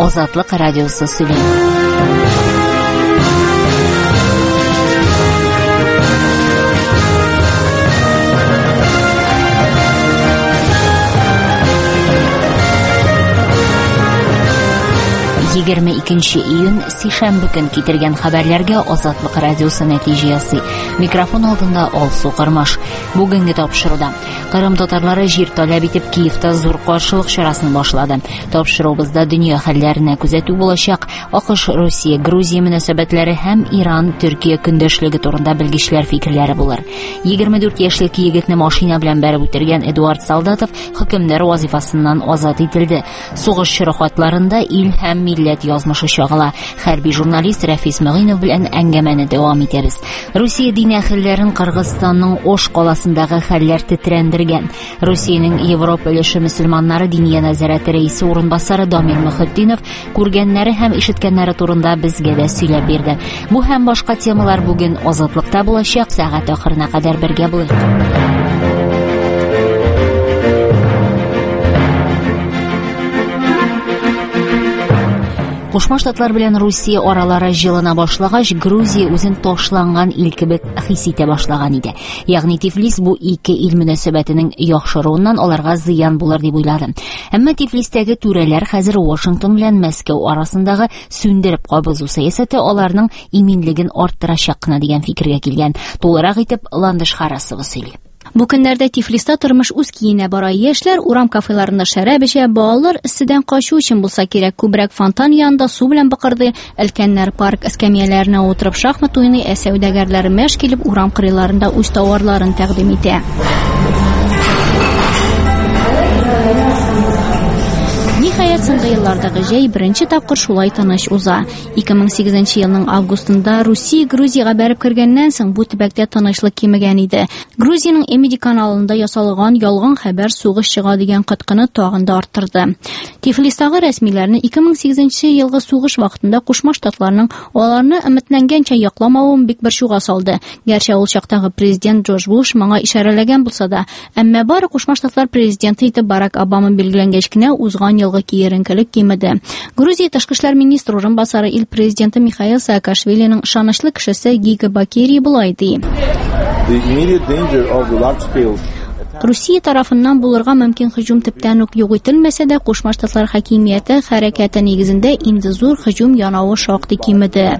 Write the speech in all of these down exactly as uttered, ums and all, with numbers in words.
Азатлык радиосы сөйли. егерме икенче июнь сишәмбе көн китергән хәбәрләргә Азатлык радиосы нәтиҗә ясый. Микрофон алдында Алсу Кырмаш. Бүгенге тапшыруда Кырым татарлары җир таләп итеп Киевта зур каршылык чарасын башлады. Тапшырубызда дөнья хәлләренә күзәтү булачак, АКШ, Русия, Грузия мөнәсәбәтләре һәм Иран, Төркия көндәшлеге турында белгечләр фикерләре булыр. егерме дүрт яшьлек егетне машина белән бәреп үтергән Эдуард Солдатов хөкемдар вазифасыннан азат ителде. Сугыш чорахатларында ил һәм милләт язмышы чагыла. Хәрби журналист Рәфис Мөгинов белән әңгәмәне дәвам итәбез. Русия дин әһелләрен Кыргызстанның Ош каласындагы хәлләр тетрәндергән. Русиянең Европа өлеше мөселманнары диния нәзарәте рәисе урынбасары Дамир Мөхетдинов күргәннәре һәм ишеткәннәре турында безгә дә сөйләп бирде. Бу һәм башка темалар бүген Азатлыкта булачак. Сәгать ахырына кадәр бергә булыйк. Кушма Штатлар белән Русия аралары җылына башлагач, Грузия үзен ташланган ил кебек хис итә башлаган иде. Ягъни Тифлис бу ике ил мөнәсәбәтенең яхшыруыннан аларга зыян булыр дип уйлады. Әмма Тифлистәге түрәләр хәзер Вашингтон белән Мәскәү арасындагы сүндереп кабызу сәясәте аларның иминлеген арттырачак кына дигән фикергә килгән. Тулырак итеп Ландыш Харасова сөйли. Бу көннәрдә Тифлиста тормыш үз киенә бара. Яшьләр урам кафеларында шәраб эчә, балалар эсседән качу өчен булса кирәк, күбрәк фонтан янында су белән быкырды, өлкәннәр парк эскәмияләренә утырып шахмат уйный, ә сәүдәгәрләр мәш килеп урам кырыйларында үз товарларын тәкъдим итә. Ниһаять, соңгы еллардагы җәй беренче тапкыр шулай тыныч уза. ике мең сигезенче елның августында Русия Грузиягә бәреп кергәннән соң бу төбәктә тынычлык кимегән иде. Грузиянең Эмиди каналында ясалган ялган хәбәр сугыш чыга дигән кыткыны тагын да арттырды. Тифлистагы рәсмиләрне ике мең сигезенче елгы сугыш вакытында Кушма Штатларның аларны өметләнгәнчә якламавын бик бер шуга салды. Гәрчә ул чактагы президент Джордж Буш моңа ишарәләгән булса да, әмма бары Кушма Штатлар президенты итеп Барак Обама билгеләнгәч кенә узган елгы киеренкелек кимеде. Грузия тышкы эшләр министры урынбасары ил президенты Михаил Саакашвилинең ышанычлы кешесе Гига Бакери булай ди. Русия тарафыннан булырга мөмкин һөҗүм төптән үк юк ителмәсә дә, Кушма Штатлар хакимияте хәрәкәте нигезендә инде зур һөҗүм янавы шактый кимеде.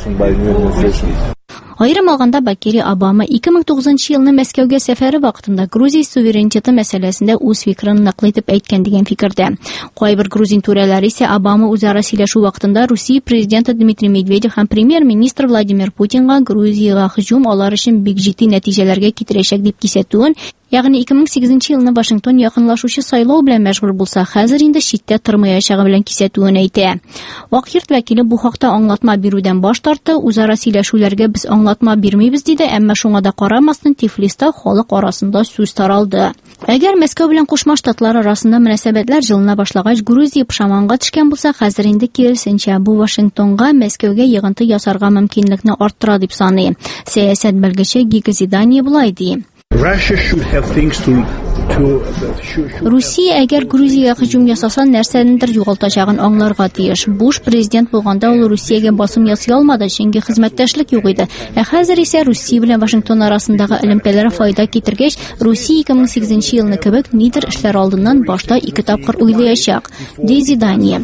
Айрым алганда Бакери Обама ике мең тугызынчы елны Мәскәүгә сәфәре вакытында Грузия суверенитеты мәсьәләсендә үз фикерен ныклы итеп әйткән дигән фикердә. Кайбер грузин түрәләре исә Обама үзара сөйләшү вакытында Русия президенты Дмитрий Медведев һәм премьер-министр Владимир Путинга Грузиягә һөҗүм алар өчен бик җитди нәтиҗәләргә китерәчәк дип кисәтүен, ягъни ике мең сигезенче елны Вашингтон якынлашучы сайлау белән мәшгуль булса, хәзер инде читтә тормаячагы белән кисәтүен әйтә. Вак йорт вәкиле бу хакта аңлатма бирүдән баш тартты, үзара сөйләшүләргә без аңлатма бирмибез диде, әмма шуңа да карамастан Тифлиста халык арасында сүз таралды. Әгәр Мәскәү белән Кушма Штатлар арасында мөнәсәбәтләр җылына башлагач, Грузия пышаманга төшкән булса, хәзер инде киресенчә бу Вашингтонга, Мәскәүгә йыгынты ясарга мөмкинлекне арттыра дип саный. Сәясәт белгече Гига Зидания булай ди. Русия әгәр Грузиягә һөҗүм ясаса, нәрсәдәндер югалтачагын аңларга тиеш. Буш президент булганда ул Русиягә басым ясый алмады, чөнки хезмәттәшлек юк иде. Ә хәзер исә Русия белән Вашингтон арасындагы элемтәләре файда китергәч, Русия ике мең сигезенче елны кебек нидер эшләр алдыннан башта ике тапкыр уйлаячак, ди Зидания.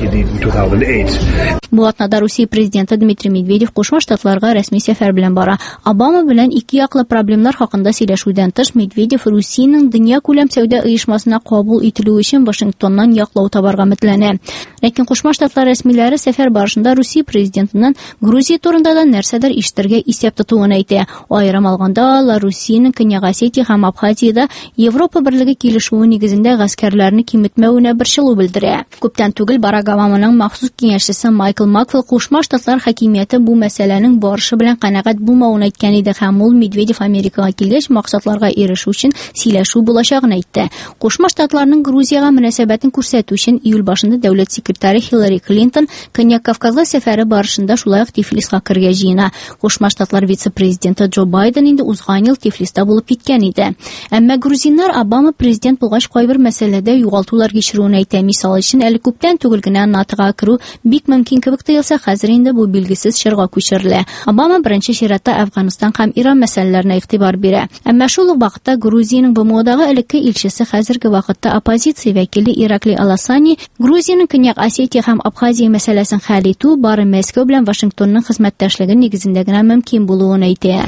Бу атнада Русия президенты Дмитрий Медведев Кушма Штатларга рәсми сәфәр белән бара. Обама белән ике яклы проблемалар хакында сөйләшүдән тыш, Медведев Русиянең дөнья күләм сәүдә оешмасына кабул ителү өчен Вашингтоннан яклау табарга мәтләнә. Ләкин Кушма Штатлар рәсмиләре сәфәр барышында Русия президентыннан Грузия турында да нәрсәдер ишетергә исәп тотуын әйтә. Аерым алганда, алар Русиянең Көньяк Осетия һәм Абхазиядә Европа берлеге килешүе нигезендә гаскәрләрне киметмәвенә борчылу белдерә. Күптән түгел Барак Обаманың махсус киңәшчесе Майкл Макфел Кушма Штатлар хакимияте бу мәсьәләнең барышы белән канәгать булмавын әйткән иде һәм ул Медведев Америкага килгәч максатларга ирешү өчен сөйләшү olacağını әйтте. Кушма Штатларның Грузияга мөнәсәбәтен күрсәтү өчен июль башында дәүләт секретаре Хиллари Клинтон Көньяк Кавказга сәфәре барышында шулай ук Тифлиска кергә җыена. Кушма Штатлар вице-президенты Джо Байден инде узган ел Тифлиста булып киткән иде. Әмма грузиннар Обама президент булгач кайбер мәсьәләдә югалтулар кичерүен әйтә. Мисал өчен, әле күптән түгел генә НАТОга керү бик мөмкин кебек тоелса, хәзер инде бу билгесез чорга күчерелә. Обама беренче чиратта Әфганстан һәм Иран мәсьәләләренә игътибар бирә. Әмма шул ук вакытта Грузиянең БМОдагы элекке илчесе хәзерге вакытта оппозиция вәкиле Иракли Аласани Грузиянең Көньяк Осетия һәм Абхазия мәсьәләсен хәл итү бары Мәскәү белән Вашингтонның хезмәттәшлеге нигезендә генә мөмкин булуын әйтә.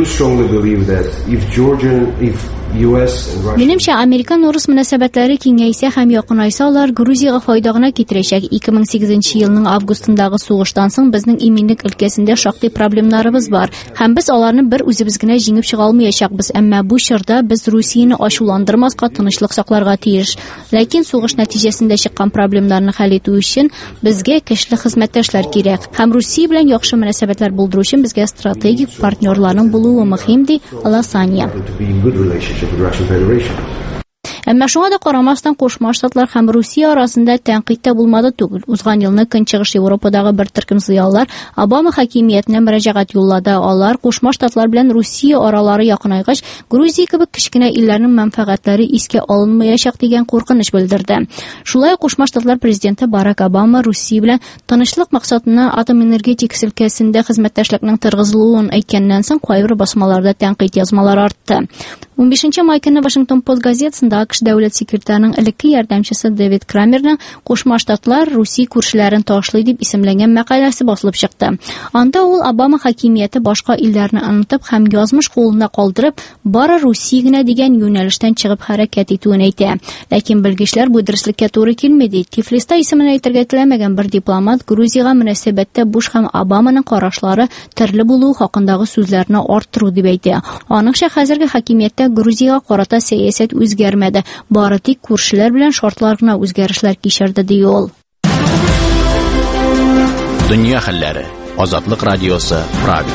Минемчә, Американ-Урыс мөнәсәбәтләре киңәйсә һәм якынайса, алар Грузиягә файда гына китерәчәк. ике мең сигезенче елның августындагы сугыштан соң безнең иминлек өлкәсендә шактый проблемнарыбыз бар һәм без аларны бер үзебез генә җиңеп чыга алмаячакбыз. Әмма бу чорда без Русияне ачуландырмаска, тынычлык сакларга тиеш. Ләкин сугыш нәтиҗәсендә чыккан проблемнарны хәл итү өчен безгә көчле хезмәттәшләр кирәк. Һәм Русия белән яхшы мөнәсәбәтләр булдыру өчен безгә стратегик партнерларның булуы мөһим, ди Аласания. Әмма шуңа да карамастан Кушма Штатлар һәм Русия арасында тәнкыйть булмады түгел. Узган елны Көнчыгыш Европадагы бер төркем зыялылар Обама хакимиятенә мөрәҗәгать юллады. Алар Кушма Штатлар белән Русия аралары якынайгач, Грузия кебек кечкенә илләрнең мәнфәгатьләре искә алынмаячак дигән куркыныч белдерде. Шулай Кушма Штатлар президенты Барак Обама Русия белән тынычлык максатына атом энергетик өлкәсендә хезмәттәшлекнең тыргызылуын әйткәннән соң кайбер басмаларда тәнкыйть язмалары артты. он бишенче май көнне Вашингтон Пост газетасында АКШ дәүләт секретарының элекке ярдәмчесе Дэвид Крамерның Кушма Штатлар Русия күршеләрен ташлый дип исемләнгән мәкаләсе басылып чыкты. Анда ул Обама хакимияте башка илләрне онытып һәм язмыш кулында калдырып, бары Русия генә дигән юнәлештән чыгып хәрәкәт итүен әйтә. Ләкин белгечләр бу дөреслеккә туры килмәде. Тифлиста исемен әйтергә теләмәгән бер дипломат Грузияга мөнәсәбәттә Буш һәм Обаманың карашлары төрле булуы хакындагы сүзләрне арттыру дип әйтә. Аныңча, хәзерге хакимияттә Грузияга карата сәясәт үзгәрмәде. Бары тик күршеләр белән шартлар гына үзгәрешләр кичерде, ди ул. Дөнья хәлләре. Азатлык радиосы Прага.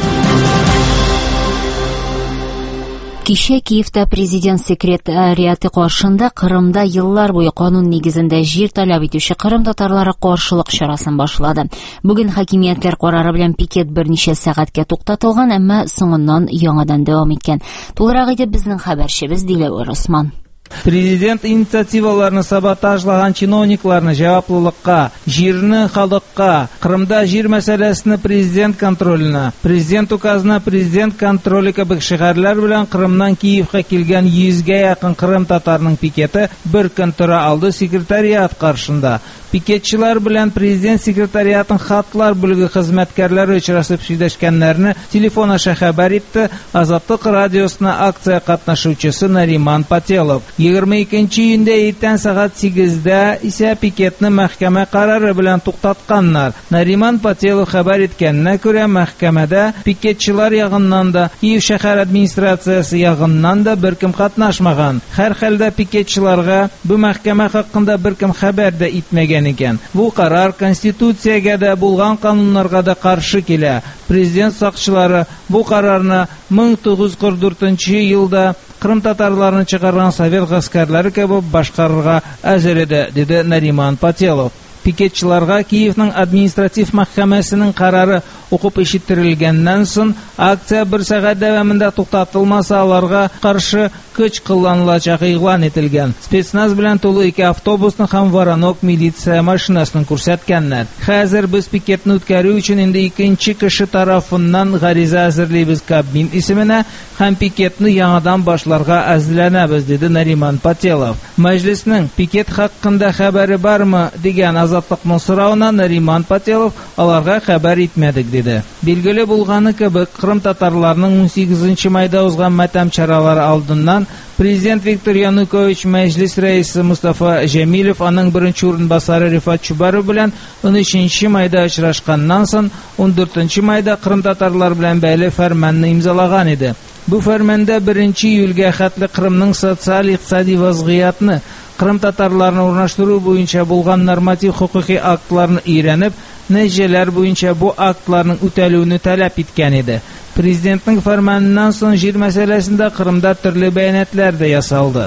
Кичә Киевта президент секретариаты каршында Кырымда еллар буе канун нигезендә җир таләп итүче кырым татарлары каршылык чарасын башлады. Бүген хакимиятләр карары белән пикет берничә сәгатькә туктатылган, әмма соңыннан яңадан дәвам иткән. Тулырак итеп безнең хәбәрчебез Диләвер Усман. Президент инициативаларны саботажлаган чиновникларны җаваплылыкка, җирне халыкка, Кырымда җир мәсьәләсенә президент контролена, президент указына президент контроле кебек шигарьләр белән Кырымнан Киевка килгән йөзгә якын кырым татарының пикеты бер көн тора алды секретариат каршында. Пикетчылар белән президент секретариатын хатлар бүлеге хезмәткәрләре очрашып сөйләшкәннәрне телефон аша хәбәр итте Азатлык радиосына акция катнашучысы Нариман Пателов. егерме икенче июньдә иртән сәгать сигездә исә пикетны мәхкәмә карары белән туктатканнар. Нариман Пателов хәбәр иткәненә күрә, мәхкәмәдә пикетчылар ягыннан да, Киев шәһәр администрациясе ягыннан да беркем катнашмаган. Һәр хәлдә пикетчыларга бу мәхкәмә хакында беркем хәбәр дә итмәгән икән. Бу карар Конституциягә дә булган кануннарга да каршы килә. Президент сакчылары бу карарны мең тугыз йөз кырык дүртенче елда Кырым татарларын чыгарган совет гаскәрләре кебек башкарырга әзер иде, диде Нариман Пателов. Пикетчыларга Киевның административ мәхкәмәсенең карары укып ишеттерелгәннән соң акция бер сәгать дәвамында туктатылмаса, аларга каршы көч кулланылачак игълан ителгән. Спецназ белән тулы ике автобусны һәм Воронок милиция машинасын күрсәткәннәр. Хәзер без пикетны үткәрү өчен инде икенче кеше тарафыннан гариза әзерлибез Кабмин исеменә һәм пикетны яңадан башларга әзерләнәбез, диде Нариман Пателов. Мәҗлеснең пикет хакында хәбәре бармы дигән Азатлыкның сорауына Нариман Пателов аларга хәбәр итмәдек, диде. Билгеле булганы кебек, Кырым татарларының он сигезенче майда узган матәм чаралары алдыннан президент Виктор Янукович мәҗлес рәисе Мустафа Җәмилев аның беренче урынбасары Рифат Чубаров белән он өченче майда очрашканнан соң он дүртенче майда Кырым татарлар белән бәйле фәрманны имзалаган иде. Бу фәрмәндә беренче июльгә хәтле Кырымның социаль-икътисади вазгыятны, Кырым татарларны урнаштыру буенча булган норматив хукукый актларны өйрәнеп, нәтиҗәләр буенча бу актларның үтәлүне таләп иткән иде. Президентның фәрманыннан соң җир мәсьәләсендә Кырымда төрле бәянәтләр дә ясалды.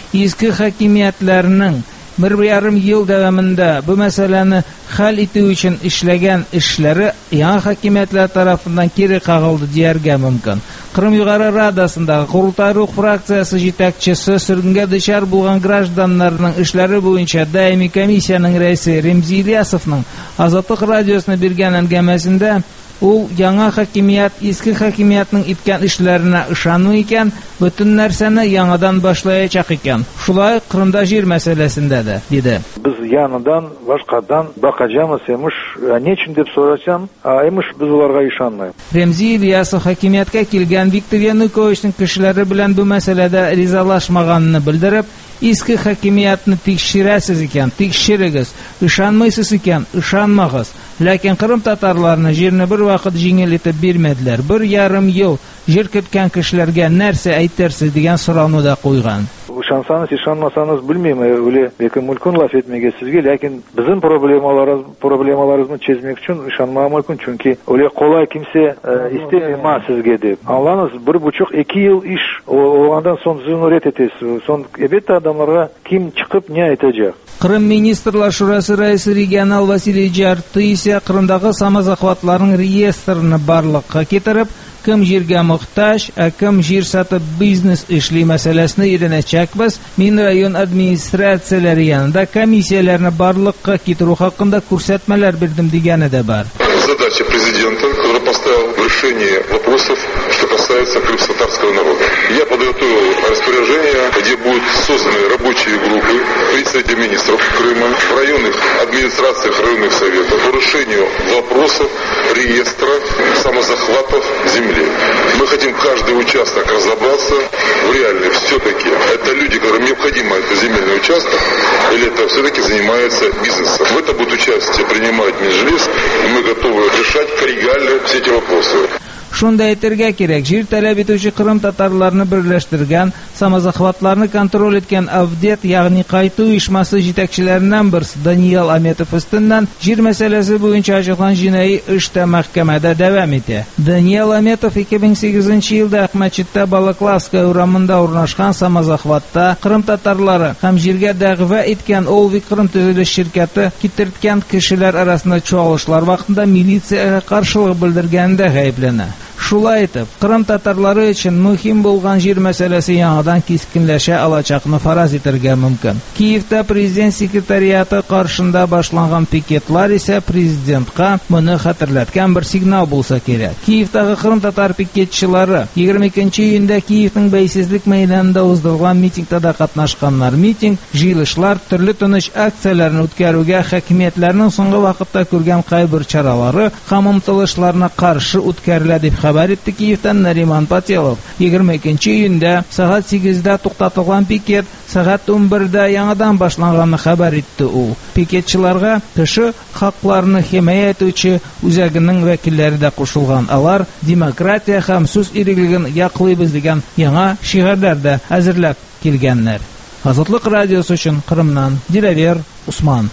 Иске хакимиятләрнең бер ярым ел дәвамында бу мәсьәләне хәл итү өчен эшләгән эшләре яңа хакимиятләр тарафыннан кире кагылды дияргә мөмкин. Кырым Югары Радасындагы Курултай рух фракциясе җитәкчесе сөргенгә дучар булган гражданнарның эшләре буенча даими комиссияның рәисе Ремзи Ильясовның Азатлык радиосына биргән әңгәмәсендә ул яңа хакимият иске хакимиятның иткән эшләренә ышанмый икән, бөтен нәрсәне яңадан башлаячак икән. Шулай Кырымда җир мәсьәләсендә дә, диде. Без яңадан, башкадан бакаҗамыз, эмеш, ни өчен дип сорасам, эмеш без уларга ышанмыйбыз. Ремзи Ильясов хакимияткә килгән Виктор Януковичның кешеләре белән бу мәсьәләдә ризалашмаганны белдереп, иске хакимиятны тикшерәсез икән, тикшерегез, ышанмыйсыз икән, ышанмагыз. Ләкин Кырым татарларына җирне бер вакыт җиңел итеп бирмәделәр. Бер ярым ел җир көткән кешеләргә нәрсә әйтерсез дигән сорауны да куйган. Ышансаңыз, ышанмасаңыз білмейм, үле бекі мүлкін лаф етмеге сізге, ләкин біздің проблемаларымызды чезмек үшін ышанмаға мүмкін, чүнки үле қолай кимсе істемейма сізге деп. Алаңыз, бір бұчық, екі ел иш, оғандан сон зұны рет етесіз, сон әбетті адамларға ким чықып не айтacak? Кырым министрлар шурасы рәисе регионал Василий Джарты исә Кырымдагы самозахватларның реестрын барлыкка китереп, кем җиргә мохтаҗ, ә кем җир сатып бизнес эшли мәсьәләсен өйрәнәчәкбез. Мин район администрацияләре янында комиссияләрне барлыкка китерү хакында күрсәтмәләр бирдем дигәне дә бар. Задача президента, который поставил в решении вопросов, что касается крымско-татарского народа. Я подготовил распоряжение, где будут созданы рабочие группы представителей министров Крыма, в районных администрациях районных советов по решению вопросов реестра самозахватов земли. Мы хотим каждый участок разобраться в реальной. Все-таки это люди, которым необходимо это земельный участок, или это все-таки занимается бизнесом. В это будет участие принимать Меджлис, и мы готовы решать коллегиально все эти вопросы. Шунда әйтергә кирәк, җир таләп итүче Кырым татарларны берләштергән, самозахватларны контроль иткән Авдет, ягъни кайту оешмасы җитәкчеләреннән берсе Даниил Аметов өстеннән җир мәсьәләсе буенча ачылган җинаи эш тә мәхкәмәдә дәвам итә. Даниил Аметов ике мең сигезенче елда Әхмәтчеттә Балаклавская урамында урнашкан самозахватта Кырым татарлары һәм җиргә дәгъва иткән Олвик Кырым төзелеш ширкәте китерткән кешеләр арасында чуалышлар вакытында милициягә каршылык белдергәндә гаепләнә. Шулай итеп, Кырым татарлары өчен мөһим булган җир мәсьәләсе яңадан кискенләшә алачакны фараз итәргә мөмкин. Киевта президент секретариаты каршында башланган пикетлар исә президентка моны хәтерләткән бер сигнал булса кирәк. Киевтагы Кырым татар пикетчылары егерме икенче июньдә Киевның бәйсезлек мәйданында уздырылган митингта да катнашканнар. Митинг, җыелышлар, төрле тыныч акцияләрне үткәрүгә хакимиятләрнең соңгы вакытта күргән кайбер чаралары һәм омтылышларына каршы үткәрелә дип хәбәр итте Киевтан Нариман Пателов. егерме икенче июньдә сәгать сигездә туктатылган пикет сәгать унбердә яңадан башланганны хәбәр итте ул. Пикетчыларга кеше хакларны химая итүче үзәгенең вәкилләре дә кушылган. Алар демократия һәм сүз иреглеген яклыйбыз дигән яңа шигырьләр дә әзерләп килгәннәр. Азатлык радиосы өчен Кырымнан Диләвер Усман.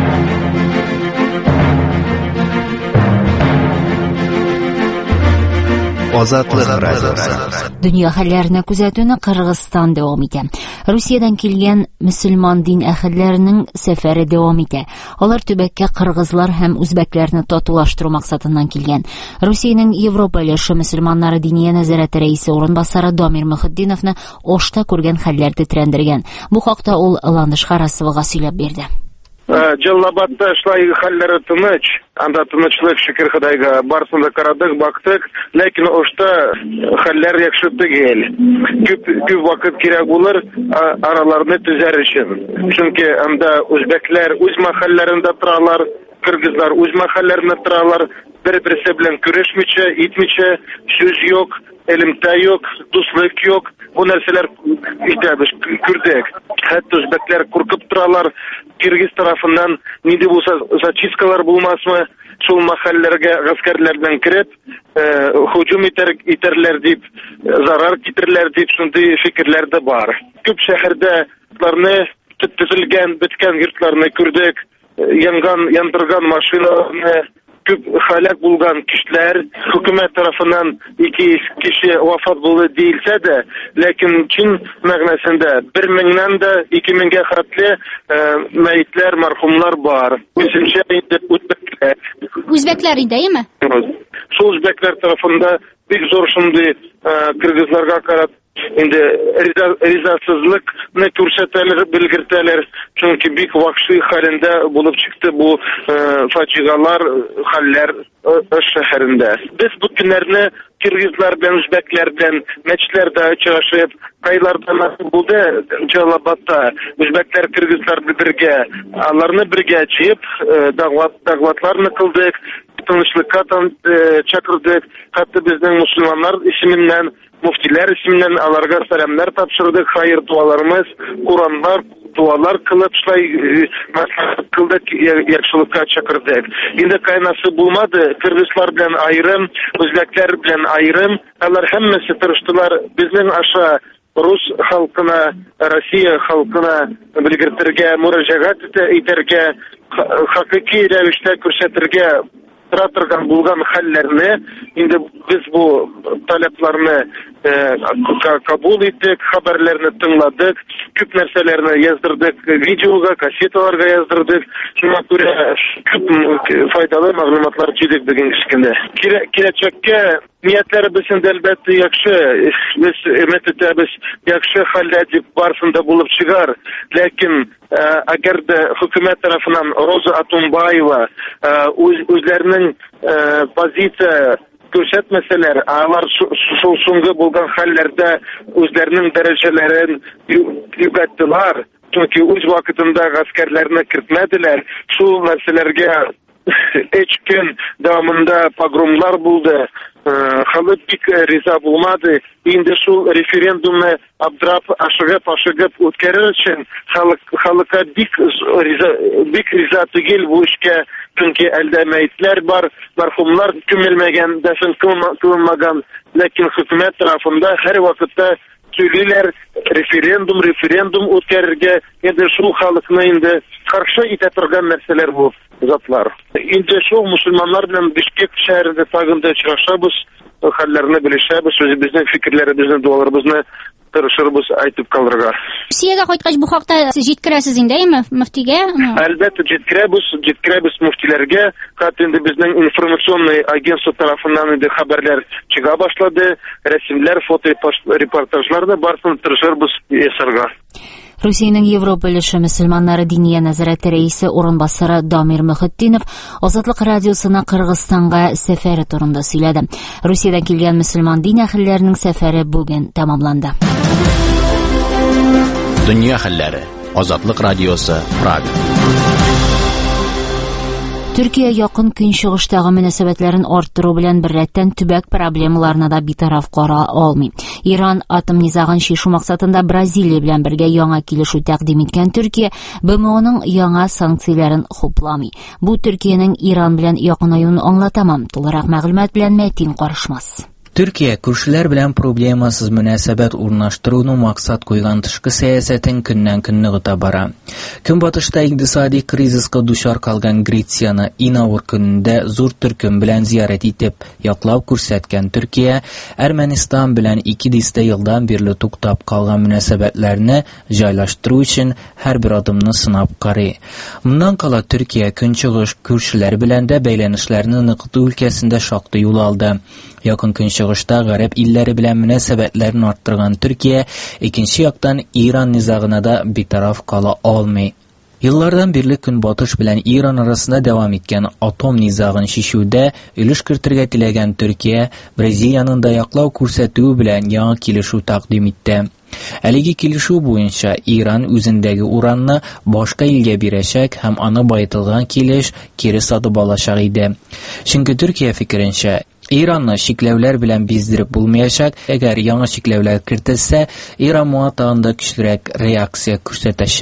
Азатлык радиосы. Дөнья хәлләренә күзәтүне Кыргызстан дәвам итә. Русиядән килгән мөселман дин әһелләренең сәфәре дәвам итә. Алар төбәккә кыргызлар һәм үзбәкләрне татулаштыру максатыннан килгән. Русиянең Европа өлеше мөселманнары дини нәзарәте рәисе урынбасары Дамир Мөхетдиновны ашта күргән хәлләр тетрәндергән. Бу хакта ул Ландыш Харасовага сөйләп бирде. Җыллабадда шулай хәлләре тыныч, анда тынычлык шөкер Худайга, барсында карадык, бактык, ләкин ошта хәлләр яхшы түгел. Күп күп вакыт кирәк булыр араларны төзәр өчен. Чөнки анда үзбәкләр үз мәхәлләрендә торалар, кыргызлар үз мәхәлләрендә торалар, бер-берсе белән күрешмичә, итмичә, сүз юк, элемтә юк, дуслык юк. Бу нәрсәләр итәбез, күрдек. Хәтта үзбәкләр куркып торалар, Киргиз тарафыннан нинди булса зачисткалар булмасмы, шул мәхәлләргә гаскәрләрдән кереп, һөҗүм итәрләр дип, зарар китерләр дип, шундый фикерләр дә бар. Күп шәһәрдә ларны төзелгән, беткән йортларны күрдек, янган, яндырган машиналарны, күп халак булган кешеләр, хөкүмәт тарафыннан ике кеше вафат булды диелсә дә, ләкин чын мәгънәсендә бер меңнән дә ике меңгә хәтле мәйетләр, мархумлар бар. Үсенчә инде үзбәкләр. Үзбәкләр идеме? Шул үзбәкләр тарафында бик зур шундый кыргызларга карап инде ризасызлыкны күрсәтәләр, белгертәләр. Чөнки бик вахши хәлендә булып чыкты бу фаҗигалар, хәлләр шәһәрендә. Без бу көннәрне кыргызлар белән, үзбәкләр белән мәчетләрдә очрашып, кайларда булды, Җалабатта үзбәкләр, кыргызлар бергә, аларны бергә җыеп, дәгъватларны кылдык, тынычлыкка чакырдык. Хәтта безнең мусульманнар исеменнән, муфтилар исеменнән аларга сәламнар тапшырдык, хайыр дуаларымыз, Кураннар, дуалар кылып, шулай мәслихәт кылдык, яхшылыкка чакырдык. Инде кайнасы булмады, кыргызлар белән айрым, үзбәкләр белән айрым, алар һәммәсе тырыштылар безнең аша рус халкына, Россия халкына белгертергә, мөрәҗәгать итәргә, хакыйкый рәвештә күрсәтергә тора торган булган хәлләрне. Инде без бу таләпләрне кабул иттек, хәбәрләрне тыңладык, күп нәрсәләрне яздырдык, видеога, кассеталарга яздырдык. Шуңа күрә күп файдалы мәгълүматлар җыйдык бүген кичкендә. Киләчәккә ниятләребез инде әлбәттә яхшы, без өмет итәбез, яхшы хәлдә дип барсында булып чыгар. Ләкин әгәр дә хөкүмәт тарафыннан Роза Атумбаева үзләренең позиция күрсәтмәсәләр, алар шул соңгы булган хәлләрдә үзләренең дәрәҗәләрен югаттылар, чөнки үз вакытында гаскәрләрне кертмәделәр. Шул нәрсәләргә өч көн дәвамында погромлар булды. Халык бик риза булмады. Инде шул референдумны абдрап, ашыгып, ашыгып үткәрер өчен халыкка бик риза, бик риза түгел бу эшкә. Чөнки әлдә мәйетләр бар, мархумлар күмелмәгән, дәфен кылынмаган. Ләкин хөкүмәт тарафында һәр вакытта сөйлиләр, референдум, референдум үткәрергә. Инде шул халыкны инде каршы итә торган нәрсәләр бу затлар. Инде шул мусульманнар белән Бишкек шәһәрендә тагын да очрашабыз, хәлләрне белешәбез, безнең фикерләребезне, дуаларыбызны тырышырбыз әйтеп калырга. Русиягә кайткач бу хакта җиткерәсез индеме мөфтигә? Әлбәттә җиткерәбез, җиткерәбез мөфтиләргә. Хәтта инде безнең информационный агентство тарафыннан инде хәбәрләр чыга башлады, рәсемләр, фото репортажларны барсын тырышырбыз ясарга. Русиянең Европа өлеше мөселманнары диния нәзарәте рәисе урынбасары Дамир Мөхетдинов Азатлык радиосына Кыргызстанга сәфәре турында сөйләде. Русиядән килгән мөселман дин әһелләренең сәфәре бүген тәмамланды. Дөнья хәлләре. Азатлык радиосы Прага. Төркия якын көнчыгыштагы мөнәсәбәтләрен арттыру белән беррәттән төбәк проблемаларына да битараф кара алмый. Иран атом низагын чишү максатында Бразилия белән бергә яңа килешү тәкъдим иткән Төркия БМОның яңа санкцияләрен хупламый. Бу Төркиянең Иран белән якынаюын аңлатамам. Тулырак мәгълүмат белән Мәтин Карышмас. Төркия күршеләр белән проблемасыз мөнәсәбәт урнаштыруны максат куйган тышкы сәясәтен көннән-көн ныгыта бара. Көнбатышта икътисади кризиска дучар калган Грецияны инаур көнендә зур төркем белән зиярат итеп яклап күрсәткән Төркия Әрмәнистан белән ике дистә елдан бирле туктап калган мөнәсәбәтләрне җайлаштыру өчен һәр бер адымны сынап карый. Моннан кала Төркия көнчыгыш күршеләр белән дә бәйләнешләрне ныгыту өлкәсендә шактый юл алды. Якын көнчыгышта гарәп илләре белән мөнәсәбәтләрен арттырган Төркия икенче яктан Иран низагына да битараф кала алмый. Еллардан бирле Көнбатыш белән Иран арасында дәвам иткән атом низагын шишүдә өлеш кертергә теләгән Төркия Бразилияның да яклау күрсәтүе белән яңа килешү тәкъдим итте. Әлеге килешү буенча Иран үзендәге уранны башка илгә бирәчәк һәм аны байтылган килеш кире сатып алачак иде. Чөнки Төркия фикеренчә Иранны шикләүләр белән биздереп булмаячак, әгәр яңа шикләүләр кертелсә, Иран моңа тагын да көчлерәк реакция күрсәтәчәк.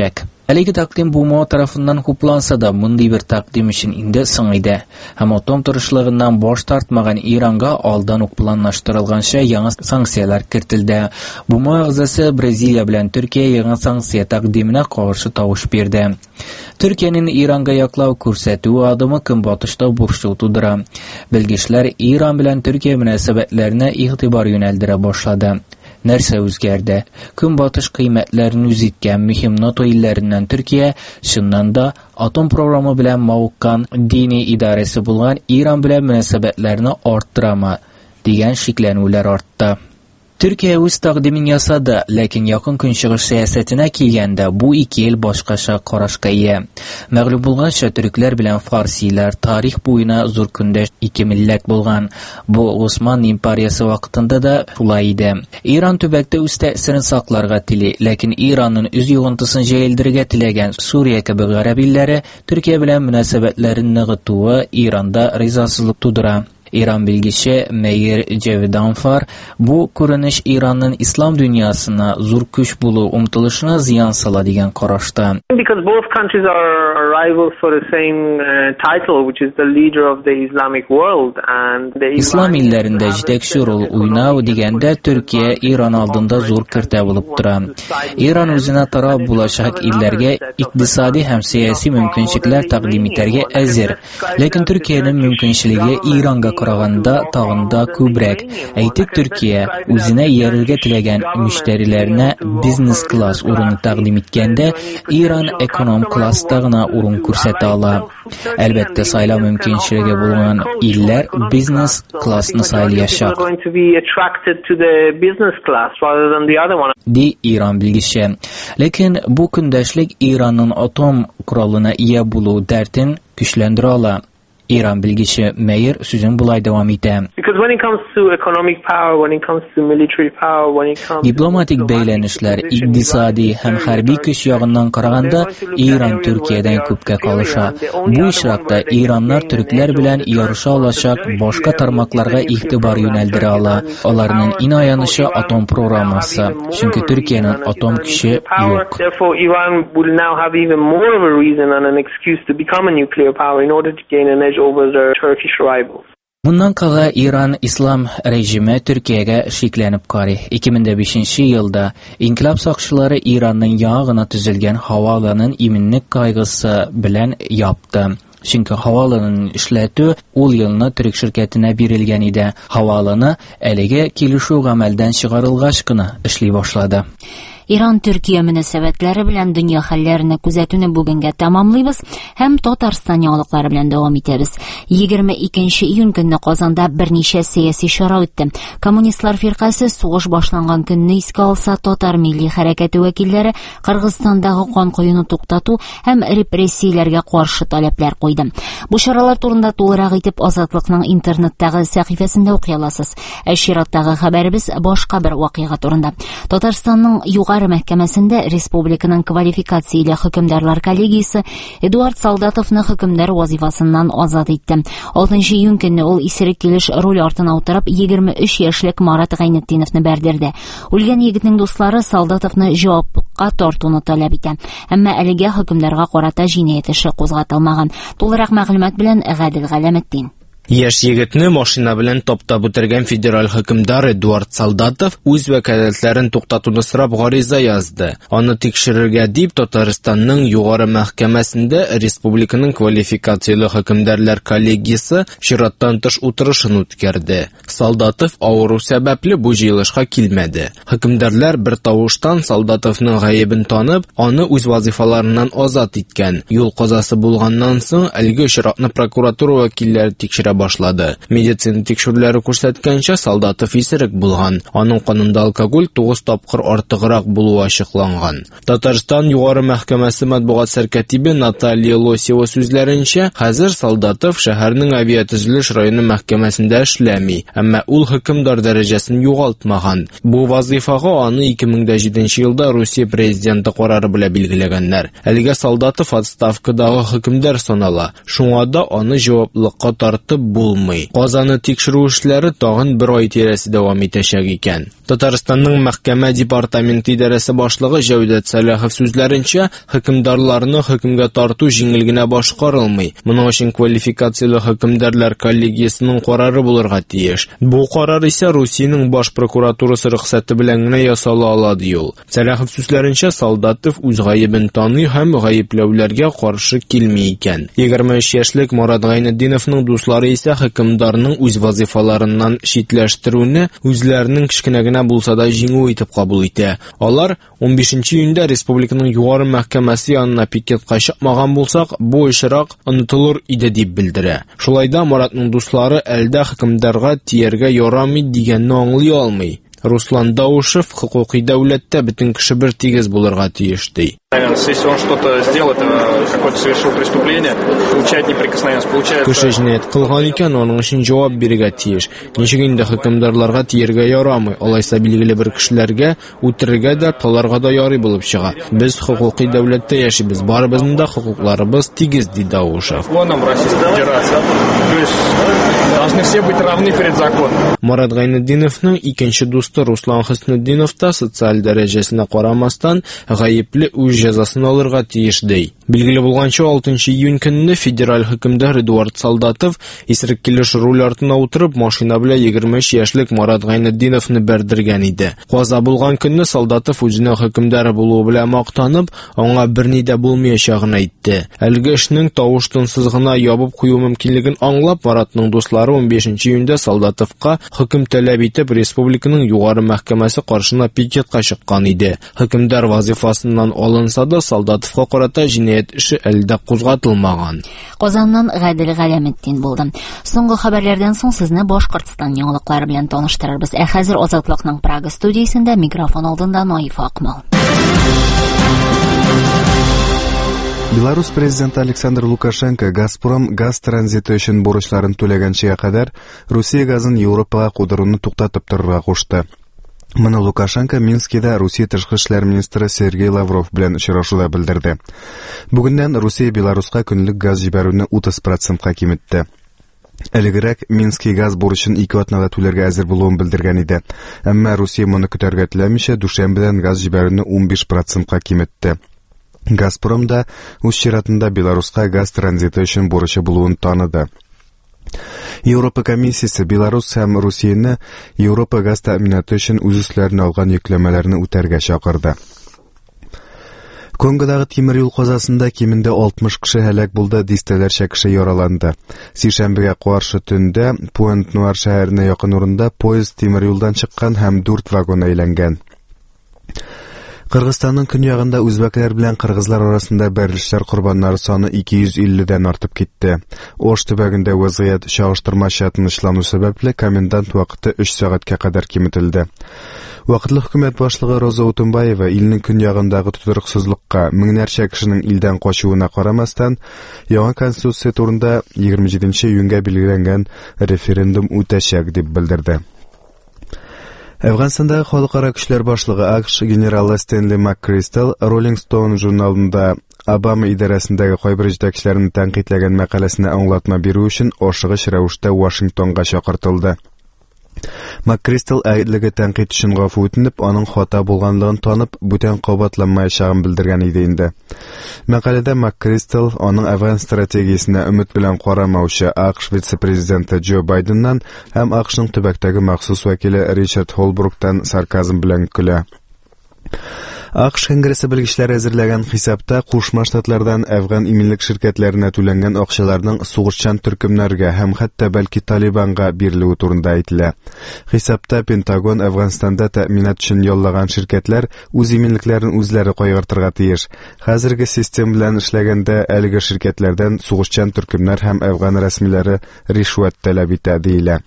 Әлеге тәкъдим БУМО тарафыннан хупланса да, мондый бер тәкъдим өчен инде соң иде. Һәм атом тырышлыгыннан баш тартмаган Иранга алдан ук планлаштырылганча яңа санкциялар кертелде. БУМО әгъзасы Бразилия белән Төркия яңа санкция тәкъдименә каршы тавыш бирде. Төркиянең Иранга яклау күрсәтү адымы көнбатышта борчу тудыра. Белгечләр Иран белән Төркия мөнәсәбәтләренә игътибар юнәлдерә башлады. Нәрсә үзгәрде? Көнбатыш кыйммәтләрен үзиткән мөһим НАТО илләреннән Төркия чыннан да атом программы белән мавыккан дини идарәсе булган Иран белән мөнәсәбәтләрне арттырамы дигән шикләнүләр артты. Төркия үз тәкъдимен ясады, ләкин якын көнчыгыш сәясәтенә килгәндә бу ике ел башкача карашка ия. Мәгълүм булганча, төрекләр белән фарсилар тарих буена зур көндәш ике милләт булган. Бу Осман империясе вакытында да шулай иде. Иран төбәктә үз тәэсирен сакларга тели, ләкин Иранның үз йогынтысын җәелдерергә теләгән Сүрия кебек гарәп илләре Төркия белән мөнәсәбәтләрен ныгытуы Иранда ризасызлык тудыра. Иран bilgisi Meir Javedanfar bu күренеш Иранның ислам дөньясына зур көч булу умтылышына зыян сала дигән карашта. Because both countries are rivals for the same uh, title, which is the leader of the Islamic world, and the Ислам илләрендә җитәкче роль уйнау дигәндә Төркия Иран алдында зур кертә булып тора. Иран үзенә тарап булачак илләргә икътисади һәм сияси мөмкинлекләр тәкъдим итәргә әзер, ләкин Төркиянең мөмкинчелеге Иранга караганда тагында күбрәк. Әйтик, Төркия үзенә иярергә теләгән мөштәриләренә бизнес-класс урыны тәкъдим иткәндә, Иран эконом класста гына урын күрсәтә ала. Әлбәттә, сайлау мөмкинчелеге булган илләр бизнес-классны сайлаячак. Ди Иран белгече. Ләкин бу көндәшлек Иранның атом коралына ия булу дәртен көчләндерә ала. Иран bilgisi Meir сүзен булай дәвам итә. Дипломатик бәйләнешләр, икътисади һәм хәрби көч ягыннан караганда Иран Төркиядән күпкә калыша. Бу очракта Ираннар төрекләр белән ярыша алачак башка тармакларга игътибар юнәлдерә ала. Аларның иң аянышы атом программасы, чөнки Төркиянең атом көче юк. Bundan кага Иран ислам режиме Төркиягә шикләнеп карый. ике мең бишенче елда инкилаб сакчылары Иранның яңа гына төзелгән һаваланын иминлек кайгысы белән япты. Чөнки һаваланын эшләтү ул елны төрек ширкәтенә бирелгән иде. Һаваланы әлегә килешү гамәлдән чыгарылгач кына эшли башлады. Иран-Төркия мөнәсәбәтләре белән дөнья хәлләренә күзәтүне бүгенгә тәмамлыйбыз һәм Татарстан яңалыклары белән дәвам итәбез. егерме икенче июнь көнне Казанда берничә сәяси чара үтте. Коммунистлар фиркасы сугыш башланган көнне искә алса, Татар милли хәрәкәте вәкилләре Кыргызстандагы кан коюны туктату һәм репрессияләргә каршы таләпләр куйды. Бу чаралар турында тулырак итеп Азатлыкның интернеттагы сәхифәсендә укый аласыз. Ә чираттагы хәбәребез башка бер вакыйга турында. Татарстанның югары мәхкәмәсендә республиканың квалификацияле хөкемдарлар коллегиясе Эдуард Солдатовны хөкемдар вазифасыннан азат итте. алтынчы июнь көнне ул исерек килеш роль артына утырып егерме өч яшьлек Марат Гайнетдиновны бәрдерде. Үлгән егетнең дуслары Солдатовны җаваплылыкка тартуны таләп итә. Әмма әлегә хөкемдарга карата җинаять эше кузгатылмаган. Тулырак мәгълүмат белән Гадел Галәметдин. Яшь егетне машина белән таптап үтергән федераль хөкемдар Эдуард Солдатов үз вәкаләтләрен туктатуны сорап гариза язды. Аны тикшерергә дип Татарстанның югары мәхкәмәсендә республиканың квалификацияле хөкемдарлар коллегиясе чираттан тыш утырышын үткәрде. Солдатов авыру сәбәпле бу җыелышка килмәде. Хөкемдарлар бер тавыштан Солдатовның гаебен танып, аны үз вазифаларыннан азат иткән. Юл казасы булганнан соң әлеге очракны прокуратура вәкилләре тикшерә башлады. Медицина тикшерүләре күрсәткәнчә Солдатов исерек булган. Аның канында алкоголь тугыз тапкыр артыграк булуы ачыкланган. Татарстан югары мәхкәмәсе матбугат сәркәтибе Наталья Лосева сүзләренчә, хәзер Солдатов шәһәрнең авиатөзелеш районы мәхкәмәсендә эшләми, әмма ул хөкемдар дәрәҗәсен югалтмаган. Бу вазифага аны ике мең җиденче елда Русия президенты карары белән билгеләгәннәр. Әлегә Солдатов отставкадагы хөкемдар санала. Шуңа да аны җаваплылыкка тартып булмый. Казаны тикшерү эшләре тагын бер ай тирәсе дәвам итәчәк икән. Татарстанның мәхкәмә департаменты идарәсе башлыгы Җәүдәт Сәләхов сүзләренчә, хөкемдарларны хөкемгә тарту җиңел генә башкарылмый. Моның өчен квалификацияле хөкемдарлар коллегиясенең карары булырга тиеш. Бу карар исә Русиянең баш прокуратурасы рөхсәте белән генә ясала ала ди ул. Сәләхов сүзләренчә, Солдатов үз гаебен таный һәм гаепләүләргә каршы килми икән. егерме өч яшьлек Марат Гайнетдиновның дуслары исә хөкемдарның үз вазифаларыннан читләштерүне үзләренең кечкенә генә булса да җиңү итеп кабул итә. Алар он бишенче июньдә республиканың югары мәхкәмәсе янына пикетка чыкмаган булсак, бу очрак онытылыр иде дип белдерә. Шулай да Маратның дуслары әлдә хөкемдарга тияргә ярамый дигәнне аңлый алмый. Руслан Даушев хукукый дәүләттә бөтен кеше бер тигез булырга тиеш ди. Если он что-то сделал, какое-то совершил преступление, получает неприкосновенность, получает... Кеше җинаять кылган икән, аның өчен җавап бирергә тиеш. Ничек инде хөкемдарларга тияргә ярамый, алайса билгеле бер кешеләргә үтерергә дә, таларга да ярый булып чыга. Без хукукый дәүләттә яшибез, барыбызның да хукукларыбыз тигез ди Даушев. Должны все быть равны перед законом. Марат Гайнетдиновның икенче дусты Руслан Хөснетдинов та социаль дәрәҗәсенә карамастан гаепле үз җәзасын алырга тиеш ди. Билгеле булганча, алтынчы июнь көнне федераль хөкемдар Эдуард Солдатов исерек килеш руль артына утырып машина белән егерме өч яшьлек Марат Гайнетдиновны бәрдергән иде. Каза булган көнне Солдатов үзенең хөкемдар булуы белән мактанып, аңа берни дә булмаячагын әйтте. Әлеге эшнең тавыш-тынсыз гына ябып кую мөмкинлеген аңлап, Маратның дуслары он бишенче июньдә Солдатовка хөкем таләп итеп республиканың югары мәхкәмәсе каршына пикетка чыккан иде. Хөкемдар вазифасыннан алынса да, Солдатовка карата җинаять эше әлдә кузгатылмаган. Казаннан Гадел Галәметдин булды. Соңгы хәбәрләрдән соң сезне Башкортстан яңалыклары белән таныштырырбыз. Ә хәзер Азатлыкның Прага студиясендә микрофон алдында Наиф Акмал. Беларусь президенты Александр Лукашенко Газпром газ транзиты өчен бурычларын түләгәнчегә кадәр Русия газын Европага кудыруны туктатып торырга кушты. Моны Лукашенко Минскида Русия тышкы эшләр министры Сергей Лавров белән очрашуда белдерде. Бүгеннән Русия Беларуска көнлек газ җибәрүне утыз процентка киметте. Элегрәк Минский газ бурычын ике атнада түләргә әзер булуын белдергән иде. Әмма Русия моны көтәргә теләмичә, дүшәмбедән газ җибәрүне ун биш процентка киметте. Газпром да үз чиратында Беларуска газ транзиты өчен бурычы булуын таныды. Европа комиссиясе Беларусь һәм Русияны Европа газ тәэминаты өчен үз өсләренә алган йөкләмәләрне үтәргә чакырды. Конгодагы тимер юл казасында кимендә алтмыш кеше һәлак булды, дистәләрчә кеше яраланды. Сишәмбегә каршы төндә Пуэнт-Нуар шәһәренә якын урында поезд тимер юлдан чыккан һәм дүрт вагон әйләнгән. Кыргызстанның көньягында үзбәкләр белән кыргызлар арасында бәрелешләр корбаннары саны ике йөз илледән артып китте. Ош төбәгендә вазгыять чагыштырмача тынычлану сәбәпле комендант вакыты өч сәгатькә кадәр киметелде. Вакытлы хөкүмәт башлыгы Роза Утынбаева илнең көньягындагы тотрыксызлыкка, меңнәрчә кешенең илдән качуына карамастан, яңа конституция турында егерме җиденче июньгә билгеләнгән референдум үтәчәк дип белдерде. Әфганстандагы халыкара көчләр башлыгы АКШ генералы Стэнли МакКристал Rolling Stone журналында Обама идарәсендәге кайбер җитәкчеләрне тәнкыйтьләгән мәкаләсенә аңлатма бирү өчен ашыгыч рәвештә Вашингтонга чакыртылды. МакКристал әйтлеге тәнкыйть өчен гафу үтенеп, аның хата булганлыгын танып, бүтән кабатланмаячагын белдергән иде инде. Мәкаләдә МакКристал аның Афган стратегиясенә өмет белән карамаучы АКШ вице-президенты Джо Байденнан һәм АКШның төбәктәге махсус вәкиле Ричард Холбруктан сарказм белән көлә. АКШ Конгрессы белгечләре әзерләгән хисапта Кушма Штатлардан Афган иминлек ширкәтләренә түләнгән акчаларның сугышчан төркемнәргә һәм хәтта бәлки Талибанга бирелүе турында әйтелә. Хисапта Пентагон Афганстанда тәэминат өчен яллаган ширкәтләр үз иминлекләрен үзләре кайгыртырга тиеш. Хәзерге система белән эшләгәндә әлеге ширкәтләрдән сугышчан төркемнәр һәм Афган рәсмиләре ришвәт таләп итә диелә.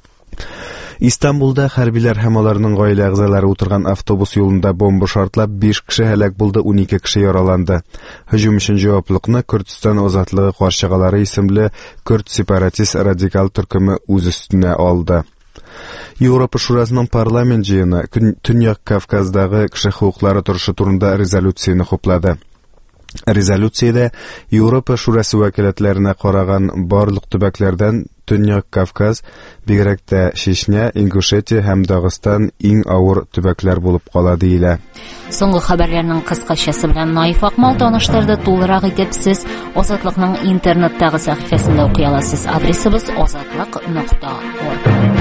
Истанбулда хәрбиләр һәм аларның гаилә әгъзалары утырган автобус юлында бомба шартлап биш кеше һәлак булды, унике кеше яраланды. Һөҗүм өчен җаваплылыкны Көрдстан азатлыгы каршыгалары исемле Көрд сепаратист радикал төркеме үз өстенә алды. Европа шурасының парламент җыены Төньяк Кавказдагы кеше хукуклары торышы турында резолюцияне хуплады. Резолюциядә Европа Шурасы вәкаләтләренә караган барлык төбәкләрдән Төньяк Кавказ, бигрәк тә Чечня, Ингушетия һәм Дагыстан иң авыр төбәкләр булып кала диелә. Соңгы хәбәрләрнең кыскачасы белән Наиф Акмал таныштырды. Тулырак итеп сез Азатлыкның интернеттагы сәхифәсендә укый аласыз. Адресыбыз азатлык нокта орг.